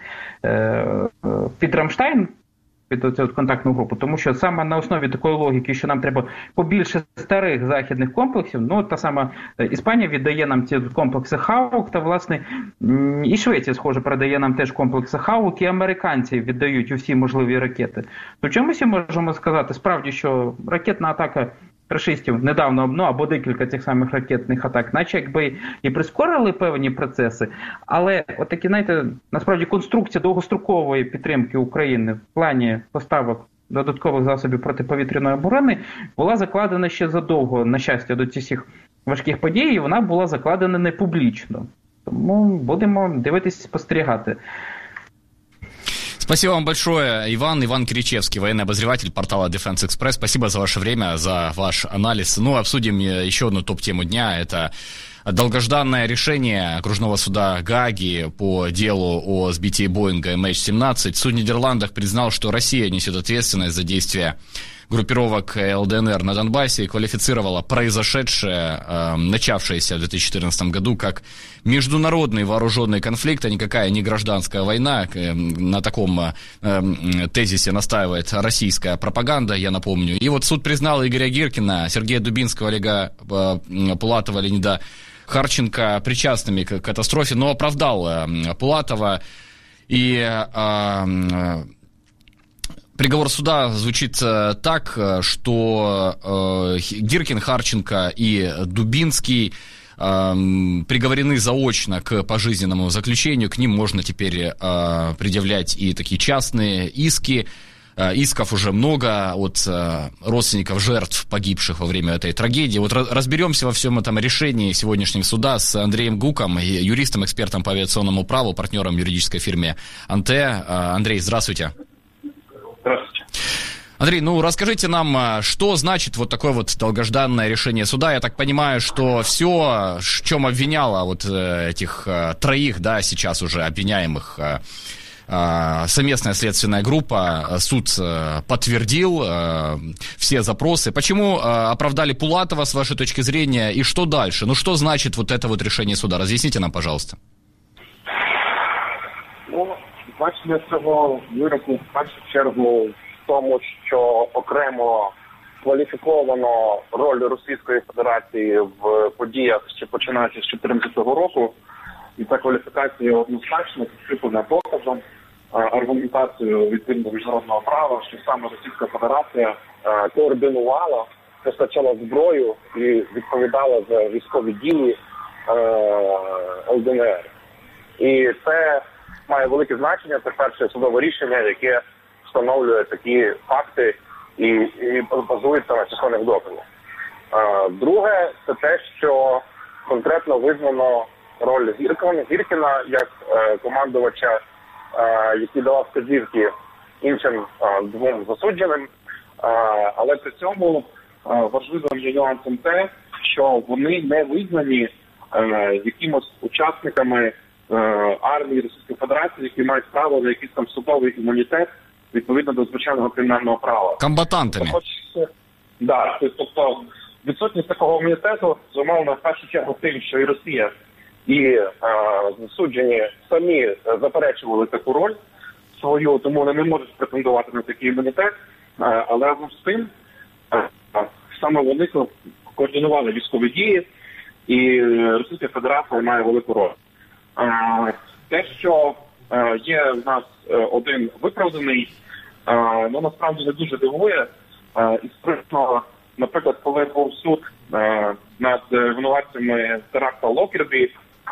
Speaker 17: під Рамштайн, під цю контактну групу, тому що саме на основі такої логіки, що нам треба побільше старих західних комплексів, ну, та сама Іспанія віддає нам ці комплекси Хаук, та, власне, і Швеція, схоже, передає нам теж комплекси Хаук, і американці віддають усі можливі ракети. То чомусь можемо сказати, справді, що ракетна атака рашистів недавно, або декілька цих самих ракетних атак, наче якби і прискорили певні процеси, але от такі, знаєте, насправді конструкція довгострокової підтримки України в плані поставок додаткових засобів протиповітряної оборони була закладена ще задовго, на щастя, до цих всіх важких подій, і вона була закладена не публічно. Тому будемо дивитися, спостерігати.
Speaker 2: Спасибо вам большое, Иван Киричевский, военный обозреватель портала Defense Express. Спасибо за ваше время, за ваш анализ. Ну, обсудим еще одну топ-тему дня. Это долгожданное решение окружного суда Гааги по делу о сбитии Боинга MH17. Суд в Нидерландах признал, что Россия несет ответственность за действия группировок ЛДНР на Донбассе и квалифицировала произошедшее, начавшееся в 2014 году, как международный вооруженный конфликт, а никакая не гражданская война. На таком тезисе настаивает российская пропаганда, я напомню. И вот суд признал Игоря Гиркина, Сергея Дубинского, Олега Пулатова, Леонида Харченко причастными к катастрофе, но оправдал Пулатова. И приговор суда звучит так, что Гиркин, Харченко и Дубинский приговорены заочно к пожизненному заключению. К ним можно теперь предъявлять и такие частные иски. Исков уже много от родственников жертв, погибших во время этой трагедии. Вот разберемся во всем этом решении сегодняшнего суда с Андреем Гуком, юристом, экспертом по авиационному праву, партнером юридической фирмы «Анте». Андрей, здравствуйте.
Speaker 18: Здравствуйте.
Speaker 2: Андрей, ну расскажите нам, что значит вот такое вот долгожданное решение суда. Я так понимаю, что все, в чем обвиняло вот этих троих, да, сейчас уже обвиняемых совместная следственная группа, суд подтвердил все запросы. Почему оправдали Пулатова, с вашей точки зрения, и что дальше? Ну, что значит вот это вот решение суда? Разъясните нам, пожалуйста.
Speaker 18: Ну, значення цього вироку в першу чергу в тому, що окремо кваліфіковано роль Російської Федерації в подіях, ще починаючи з 2014 року. І ця кваліфікація однозначно підкріплена доказом, аргументацією відповідно міжнародного права, що саме Російська Федерація координувала, постачала зброю і відповідала за військові дії ЛДНР. І це має велике значення, це перше судове рішення, яке встановлює такі факти і базується на численних доказах. Друге, це те, що конкретно визнано роль Гіркіна як командувача, який давав вказівки іншим двом засудженим. Але при цьому важливим є нюансом те, що вони не визнані якимось учасниками армії Російської Федерації, які мають право на якийсь там судовий імунітет відповідно до звичайного кримінального права.
Speaker 2: Комбатантами.
Speaker 18: Так, тобто відсутність такого імунітету зумовлена в першу чергу тим, що і Росія, і засуджені самі заперечували таку роль свою, тому вони не можуть претендувати на такий імунітет, але разом з тим саме вони координували військові дії, і Російська Федерація має велику роль. Те, що є в нас один виправданий, ну насправді не дуже дивує. Історично, наприклад, коли був суд над винуватцями теракту Локербі,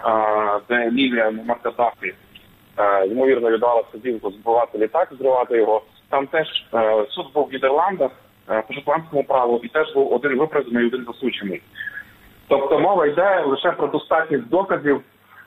Speaker 18: де Лілія Маркадафі, ймовірно, віддала вказівку збивати літак, зривати його, там теж суд був в Нідерландах по шотландському праву, і теж був один виправданий і один засуджений. Тобто мова йде лише про достатність доказів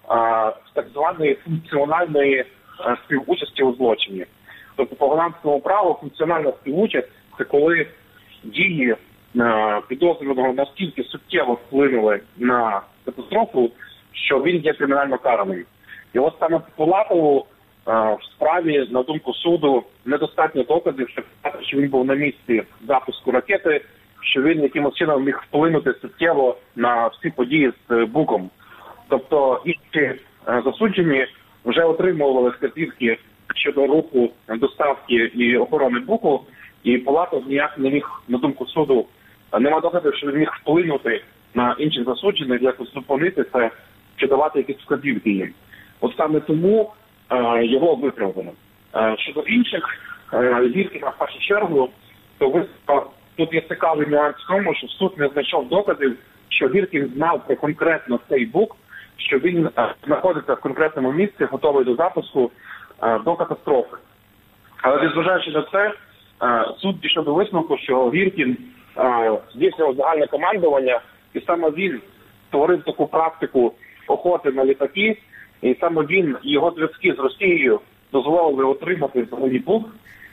Speaker 18: так званої функціональної співучасті у злочині. Тобто по голландському праву функціональна співучасть – це коли дії підозрюваного настільки суттєво вплинули на катастрофу, що він є кримінально караним. І от саме по Пулатову в справі, на думку суду, недостатньо доказів, що він був на місці запуску ракети, що він якимось чином міг вплинути суттєво на всі події з Буком. Тобто інші засуджені вже отримували вказівки щодо руху, доставки і охорони Буку, і Пулатов ніяк не міг, на думку суду, нема доказів, що він міг вплинути на інших засуджених, якось зупинити це, чи давати якісь вказівки їм. От саме тому його виправдано. Щодо інших, Гіркіна в першу чергу, то тут є цікавий нюанс в тому, що суд не знайшов доказів, що Гіркін знав про конкретно цей Бук, що він знаходиться в конкретному місці, готовий до запуску, до катастрофи. Але незважаючи на це, суд дійшов до висновку, що Гіркін здійснював загальне командування, і саме він створив таку практику охоти на літаки, і саме він, його зв'язки з Росією дозволили отримати взагалі Бук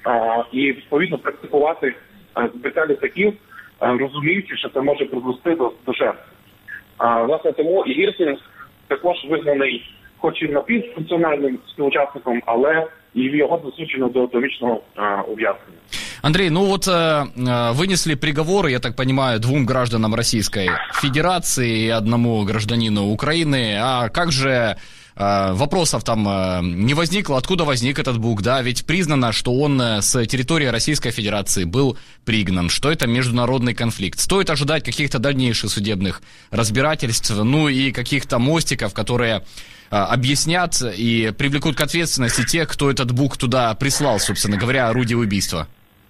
Speaker 18: і відповідно практикувати збиття літаків, розуміючи, що це може призвести до жертв. Власне, тому і Гіркін також визнаний хоч і напівфункціональним співучасником, але і його засуджено до довічного ув'язнення.
Speaker 2: Андрей, ну вот вынесли приговоры, я так понимаю, 2 гражданам Российской Федерации и 1 гражданину Украины. А как же вопросов там не возникло, откуда возник этот Бук, да? Ведь признано, что он с территории Российской Федерации был пригнан, что это международный конфликт. Стоит ожидать каких-то дальнейших судебных разбирательств, ну и каких-то мостиков, которые объяснят и привлекут к ответственности тех, кто этот Бук туда прислал, собственно говоря, орудие убийства.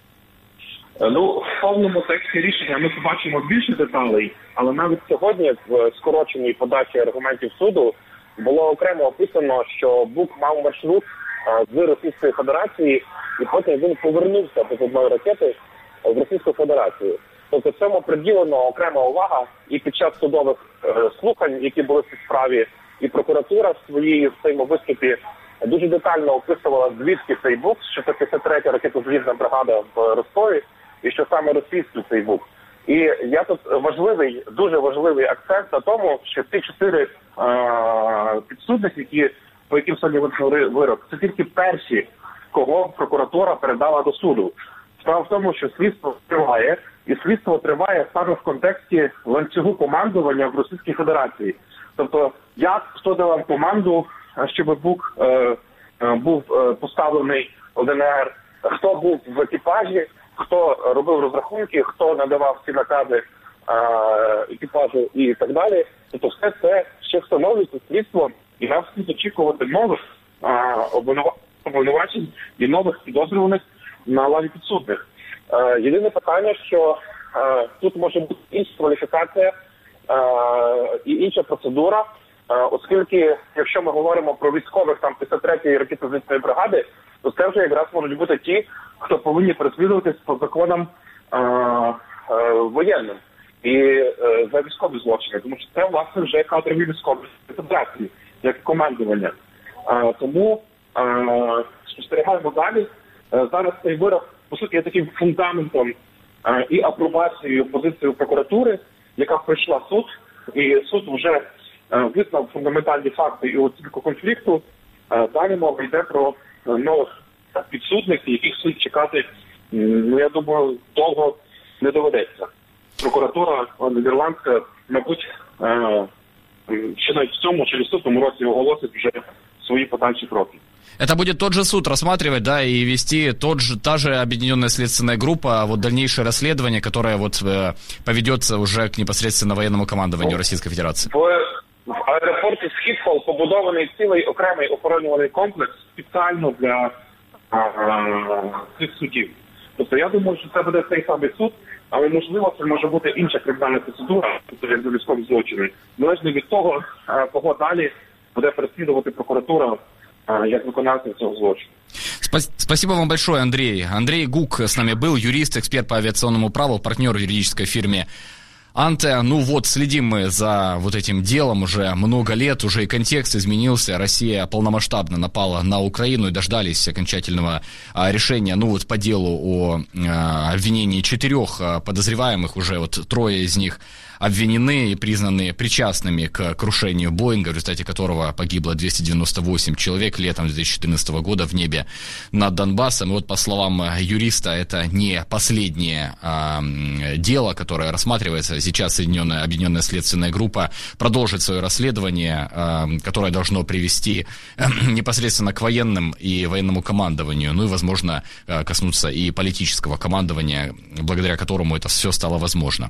Speaker 18: Ну, в повному тексті рішення ми побачимо більше деталей, але навіть сьогодні в скороченій подачі аргументів суду було окремо описано, що Бук мав маршрут з Російської Федерації, і потім він повернувся до одної ракети в Російську Федерацію. Тобто цьому приділена окрема увага і під час судових слухань, які були в цій справі, і прокуратура в своєму виступі дуже детально описувала, звідки цей Бук, що це 53-я ракетозвідна бригада в Ростові, і що саме російський цей Бук. І я тут дуже важливий акцент на тому, що ці 4 підсудних, які по яким сьогодні видали вирок, це тільки перші, кого прокуратура передала до суду. Справа в тому, що слідство триває, і слідство триває саме в контексті ланцюгу командування в Російській Федерації. Тобто, хто давав команду, щоб був поставлений ОДНР, хто був в екіпажі, хто робив розрахунки, хто надавав ці накази екіпажу і так далі. Тобто все це ще встановлюється слідством, і нам слід очікувати нових обвинувачень і нових підозрюваних на лаві підсудних. Єдине питання, що тут може бути інша кваліфікація і інша процедура, оскільки, якщо ми говоримо про військових там 53-ї ракетно-звісної бригади, то це вже якраз можуть бути ті, хто повинні переслідуватись по законам воєнним і за військові злочини, тому що це, власне, вже кадрові військові федерації, як командування. Тому спостерігаємо далі. Зараз цей вирок, по суті, є таким фундаментом і апробацією позиції прокуратури, яка пройшла суд, і суд вже визнав фундаментальні факти і оцінку конфлікту. Далі мова йде про нових підсудних, яких слід чекати, я думаю, довго не доведеться. Прокуратура нідерландська, мабуть, ще навіть в цьому чи наступному році оголосить вже свои подальшие кроки.
Speaker 2: Это будет тот же суд рассматривать, да, и вести та же объединенная следственная группа, вот дальнейшее расследование, которое вот поведется уже к непосредственно военному командованию Российской Федерации.
Speaker 18: В аеропорті Східхол побудований цілий окремий охоронюваний комплекс спеціально для цих судів. Тобто я думаю, що це буде цей самий суд, але можливо це може бути інша кримінальна процедура, тобто як до військових злочинів. Залежно від того, кого далі буде переслідувати прокуратура як виконавця цього злочину.
Speaker 2: Спасибо вам большое, Андрей. Андрей Гук с нами был, юрист, эксперт по авиационному праву, партнер в юридической фирме Анте. Ну вот, следим мы за вот этим делом уже много лет, уже и контекст изменился. Россия полномасштабно напала на Украину и дождались окончательного решения, ну вот по делу о обвинении 4 подозреваемых, уже вот 3 из них обвинены и признаны причастными к крушению Боинга, в результате которого погибло 298 человек летом 2014 года в небе над Донбассом. И вот, по словам юриста, это не последнее дело, которое рассматривается. Сейчас Объединенная следственная группа продолжит свое расследование, которое должно привести непосредственно к военным и военному командованию, ну и, возможно, коснуться и политического командования, благодаря которому это все стало возможно.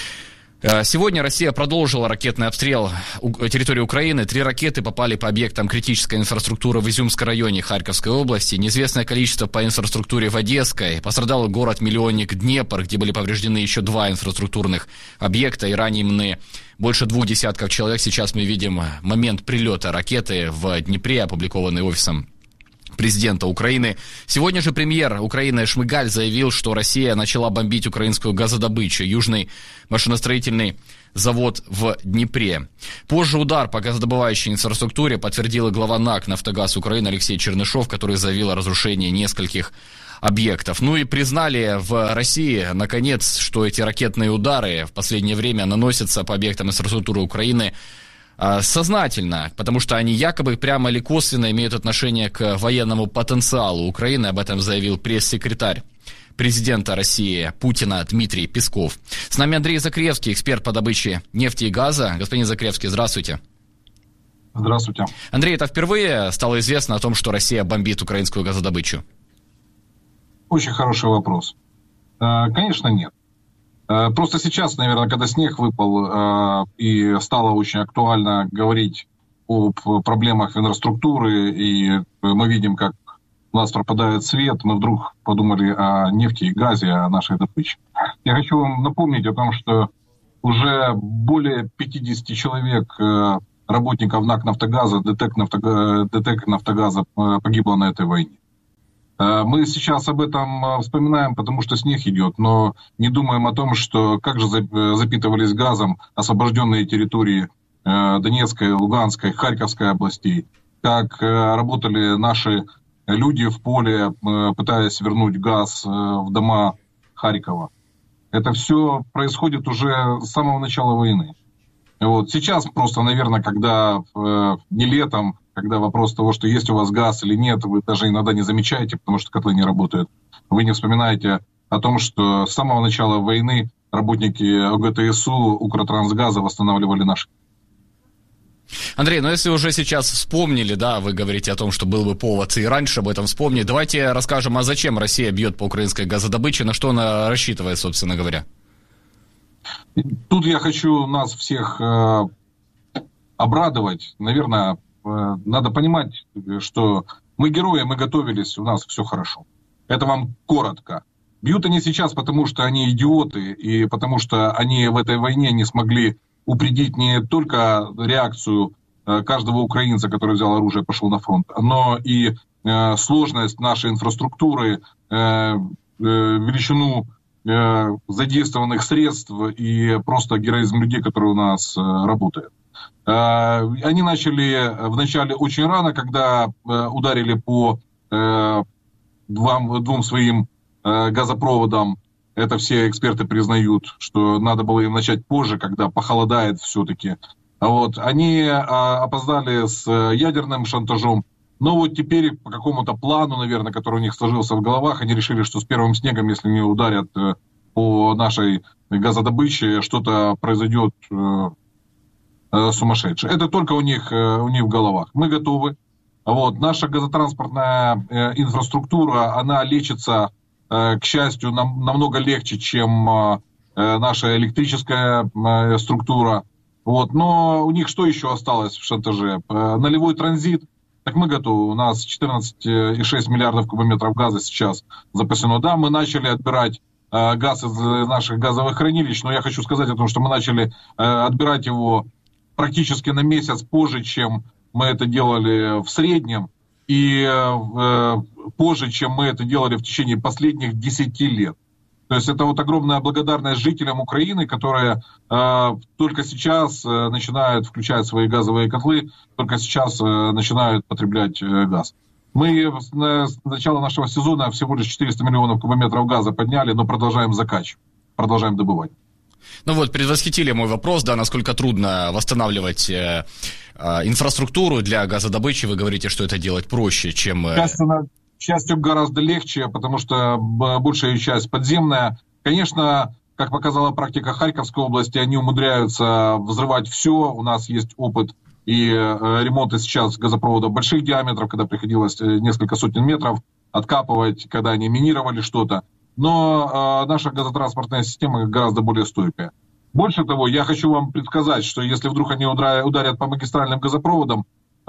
Speaker 2: Сегодня Россия продолжила ракетный обстрел территории Украины. 3 ракеты попали по объектам критической инфраструктуры в Изюмском районе Харьковской области. Неизвестное количество по инфраструктуре в Одесской. Пострадал город-миллионник Днепр, где были повреждены еще 2 инфраструктурных объекта и ранены больше 2 десятков человек. Сейчас мы видим момент прилета ракеты в Днепре, опубликованный офисом президента Украины. Сегодня же премьер Украины Шмыгаль заявил, что Россия начала бомбить украинскую газодобычу, южный машиностроительный завод в Днепре. Позже удар по газодобывающей инфраструктуре подтвердил и глава НАК «Нафтогаз Украины» Алексей Чернышов, который заявил о разрушении нескольких объектов. Ну и признали в России, наконец, что эти ракетные удары в последнее время наносятся по объектам инфраструктуры Украины сознательно, потому что они якобы прямо или косвенно имеют отношение к военному потенциалу Украины. Об этом заявил пресс-секретарь президента России Путина Дмитрий Песков. С нами Андрей Закревский, эксперт по добыче нефти и газа. Господин Закревский, здравствуйте.
Speaker 19: Здравствуйте.
Speaker 2: Андрей, это впервые стало известно о том, что Россия бомбит украинскую газодобычу?
Speaker 19: Очень хороший вопрос. Конечно, нет. Просто сейчас, наверное, когда снег выпал и стало очень актуально говорить об проблемах инфраструктуры, и мы видим, как у нас пропадает свет, мы вдруг подумали о нефти и газе, о нашей добыче. Я хочу вам напомнить о том, что уже более 50 человек, работников НАК «Нафтогаза», ДТЭК «Нафтогаза» погибло на этой войне. Мы сейчас об этом вспоминаем, потому что снег идет, но не думаем о том, что как же запитывались газом освобожденные территории Донецкой, Луганской, Харьковской областей, как работали наши люди в поле, пытаясь вернуть газ в дома Харькова. Это все происходит уже с самого начала войны. Вот. Сейчас просто, наверное, когда не летом, когда вопрос того, что есть у вас газ или нет, вы даже иногда не замечаете, потому что котлы не работают. Вы не вспоминаете о том, что с самого начала войны работники ОГТСУ, Укртрансгаза восстанавливали наши.
Speaker 2: Андрей, ну если уже сейчас вспомнили, да, вы говорите о том, что был бы повод и раньше об этом вспомнить, давайте расскажем, а зачем Россия бьет по украинской газодобыче, на что она рассчитывает, собственно говоря.
Speaker 19: Тут я хочу нас всех обрадовать. Наверное, надо понимать, что мы герои, мы готовились, у нас все хорошо. Это вам коротко. Бьют они сейчас, потому что они идиоты, и потому что они в этой войне не смогли упредить не только реакцию каждого украинца, который взял оружие и пошел на фронт, но и сложность нашей инфраструктуры, величину задействованных средств и просто героизм людей, которые у нас работают. Они начали вначале очень рано, когда ударили по двум своим газопроводам. Это все эксперты признают, что надо было им начать позже, когда похолодает все-таки. Вот. Они опоздали с ядерным шантажом. Но вот теперь по какому-то плану, наверное, который у них сложился в головах, они решили, что с первым снегом, если не ударят по нашей газодобыче, что-то произойдет сумасшедшее. Это только у них в головах. Мы готовы. Вот. Наша газотранспортная инфраструктура, она лечится, к счастью, намного легче, чем наша электрическая структура. Вот. Но у них что еще осталось в шантаже? Нулевой транзит. Так мы готовы. У нас 14,6 миллиардов кубометров газа сейчас запасено. Да, мы начали отбирать газ из наших газовых хранилищ, но я хочу сказать о том, что мы начали отбирать его практически на месяц позже, чем мы это делали в среднем, и позже, чем мы это делали в течение последних 10 лет. То есть это вот огромная благодарность жителям Украины, которые только сейчас начинают включать свои газовые котлы, только сейчас начинают потреблять газ. Мы с начала нашего сезона всего лишь 400 миллионов кубометров газа подняли, но продолжаем закачивать, продолжаем добывать.
Speaker 2: Ну вот, предвосхитили мой вопрос, да, насколько трудно восстанавливать инфраструктуру для газодобычи. Вы говорите, что это делать проще, чем...
Speaker 19: К счастью, гораздо легче, потому что большая часть подземная. Конечно, как показала практика Харьковской области, они умудряются взрывать все. У нас есть опыт и ремонта сейчас газопроводов больших диаметров, когда приходилось несколько сотен метров откапывать, когда они минировали что-то. Но наша газотранспортная система гораздо более стойкая. Больше того, я хочу вам предсказать, что если вдруг они ударят по магистральным газопроводам,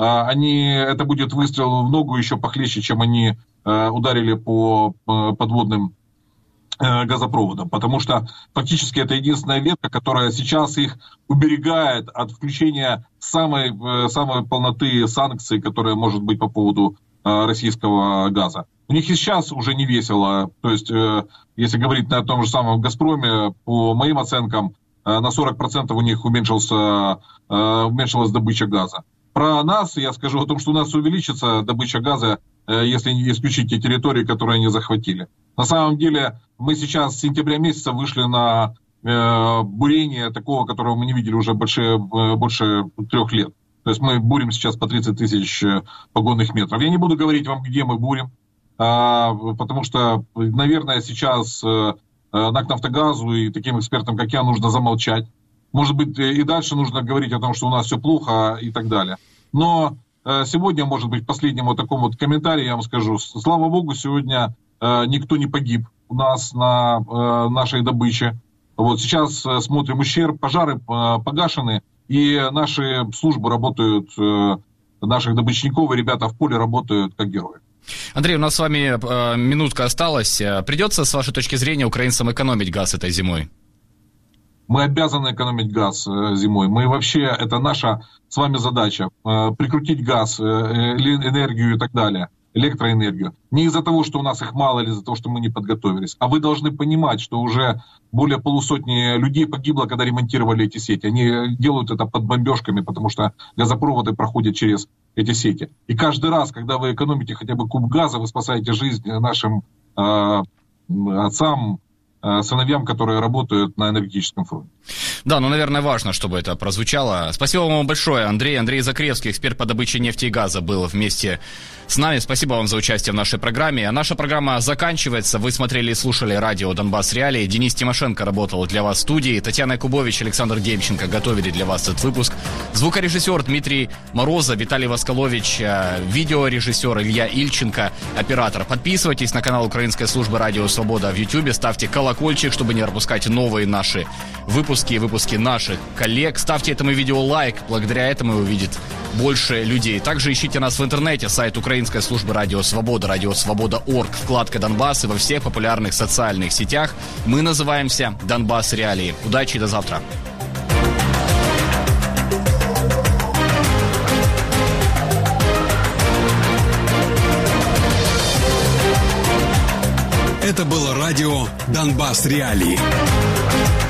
Speaker 19: это будет выстрел в ногу еще похлеще, чем они ударили по подводным газопроводам. Потому что фактически это единственная ветка, которая сейчас их уберегает от включения самой полноты санкций, которая может быть по поводу российского газа. У них и сейчас уже не весело. То есть, если говорить на том же самом «Газпроме», по моим оценкам, на 40% у них уменьшилась добыча газа. Про нас я скажу о том, что у нас увеличится добыча газа, если не исключить те территории, которые они захватили. На самом деле, мы сейчас с сентября месяца вышли на бурение такого, которого мы не видели уже больше 3 лет. То есть мы бурим сейчас по 30 тысяч погонных метров. Я не буду говорить вам, где мы бурим, потому что, наверное, сейчас НАК «Нафтогазу» и таким экспертам, как я, нужно замолчать. Может быть, и дальше нужно говорить о том, что у нас все плохо и так далее. Но сегодня, может быть, последним вот таком вот комментарии я вам скажу. Слава богу, сегодня никто не погиб у нас на нашей добыче. Вот сейчас смотрим ущерб, пожары погашены, и наши службы работают, наших добычников и ребята в поле работают как герои.
Speaker 2: Андрей, у нас с вами минутка осталась. Придется, с вашей точки зрения, украинцам экономить газ этой зимой?
Speaker 19: Мы обязаны экономить газ зимой. Мы вообще, это наша с вами задача. Прикрутить газ, энергию и так далее, электроэнергию. Не из-за того, что у нас их мало, или из-за того, что мы не подготовились. А вы должны понимать, что уже более полусотни людей погибло, когда ремонтировали эти сети. Они делают это под бомбежками, потому что газопроводы проходят через эти сети. И каждый раз, когда вы экономите хотя бы куб газа, вы спасаете жизнь нашим отцам, сыновьям, которые работают на энергетическом фронте.
Speaker 2: Да, наверное, важно, чтобы это прозвучало. Спасибо вам большое, Андрей. Андрей Закревский, эксперт по добыче нефти и газа, был вместе с нами. Спасибо вам за участие в нашей программе. А наша программа заканчивается. Вы смотрели и слушали радио «Донбасс Реалии». Денис Тимошенко работал для вас в студии. Татьяна Якубович, Александр Демченко готовили для вас этот выпуск. Звукорежиссер Дмитрий Морозов, Виталий Восколович, видеорежиссер Илья Ильченко, оператор. Подписывайтесь на канал Украинской службы «Радио Свобода» в YouTube, ставьте колокольчик, чтобы не пропускать новые наши выпуски наших коллег. Ставьте этому видео лайк, благодаря этому увидит больше людей. Также ищите нас в интернете, сайт Украинской службы «Радио Свобода», радиосвобода.орг, вкладка «Донбасс» и во всех популярных социальных сетях. Мы называемся «Донбасс Реалии». Удачи и до завтра.
Speaker 20: Это было радио «Донбасс Реалии».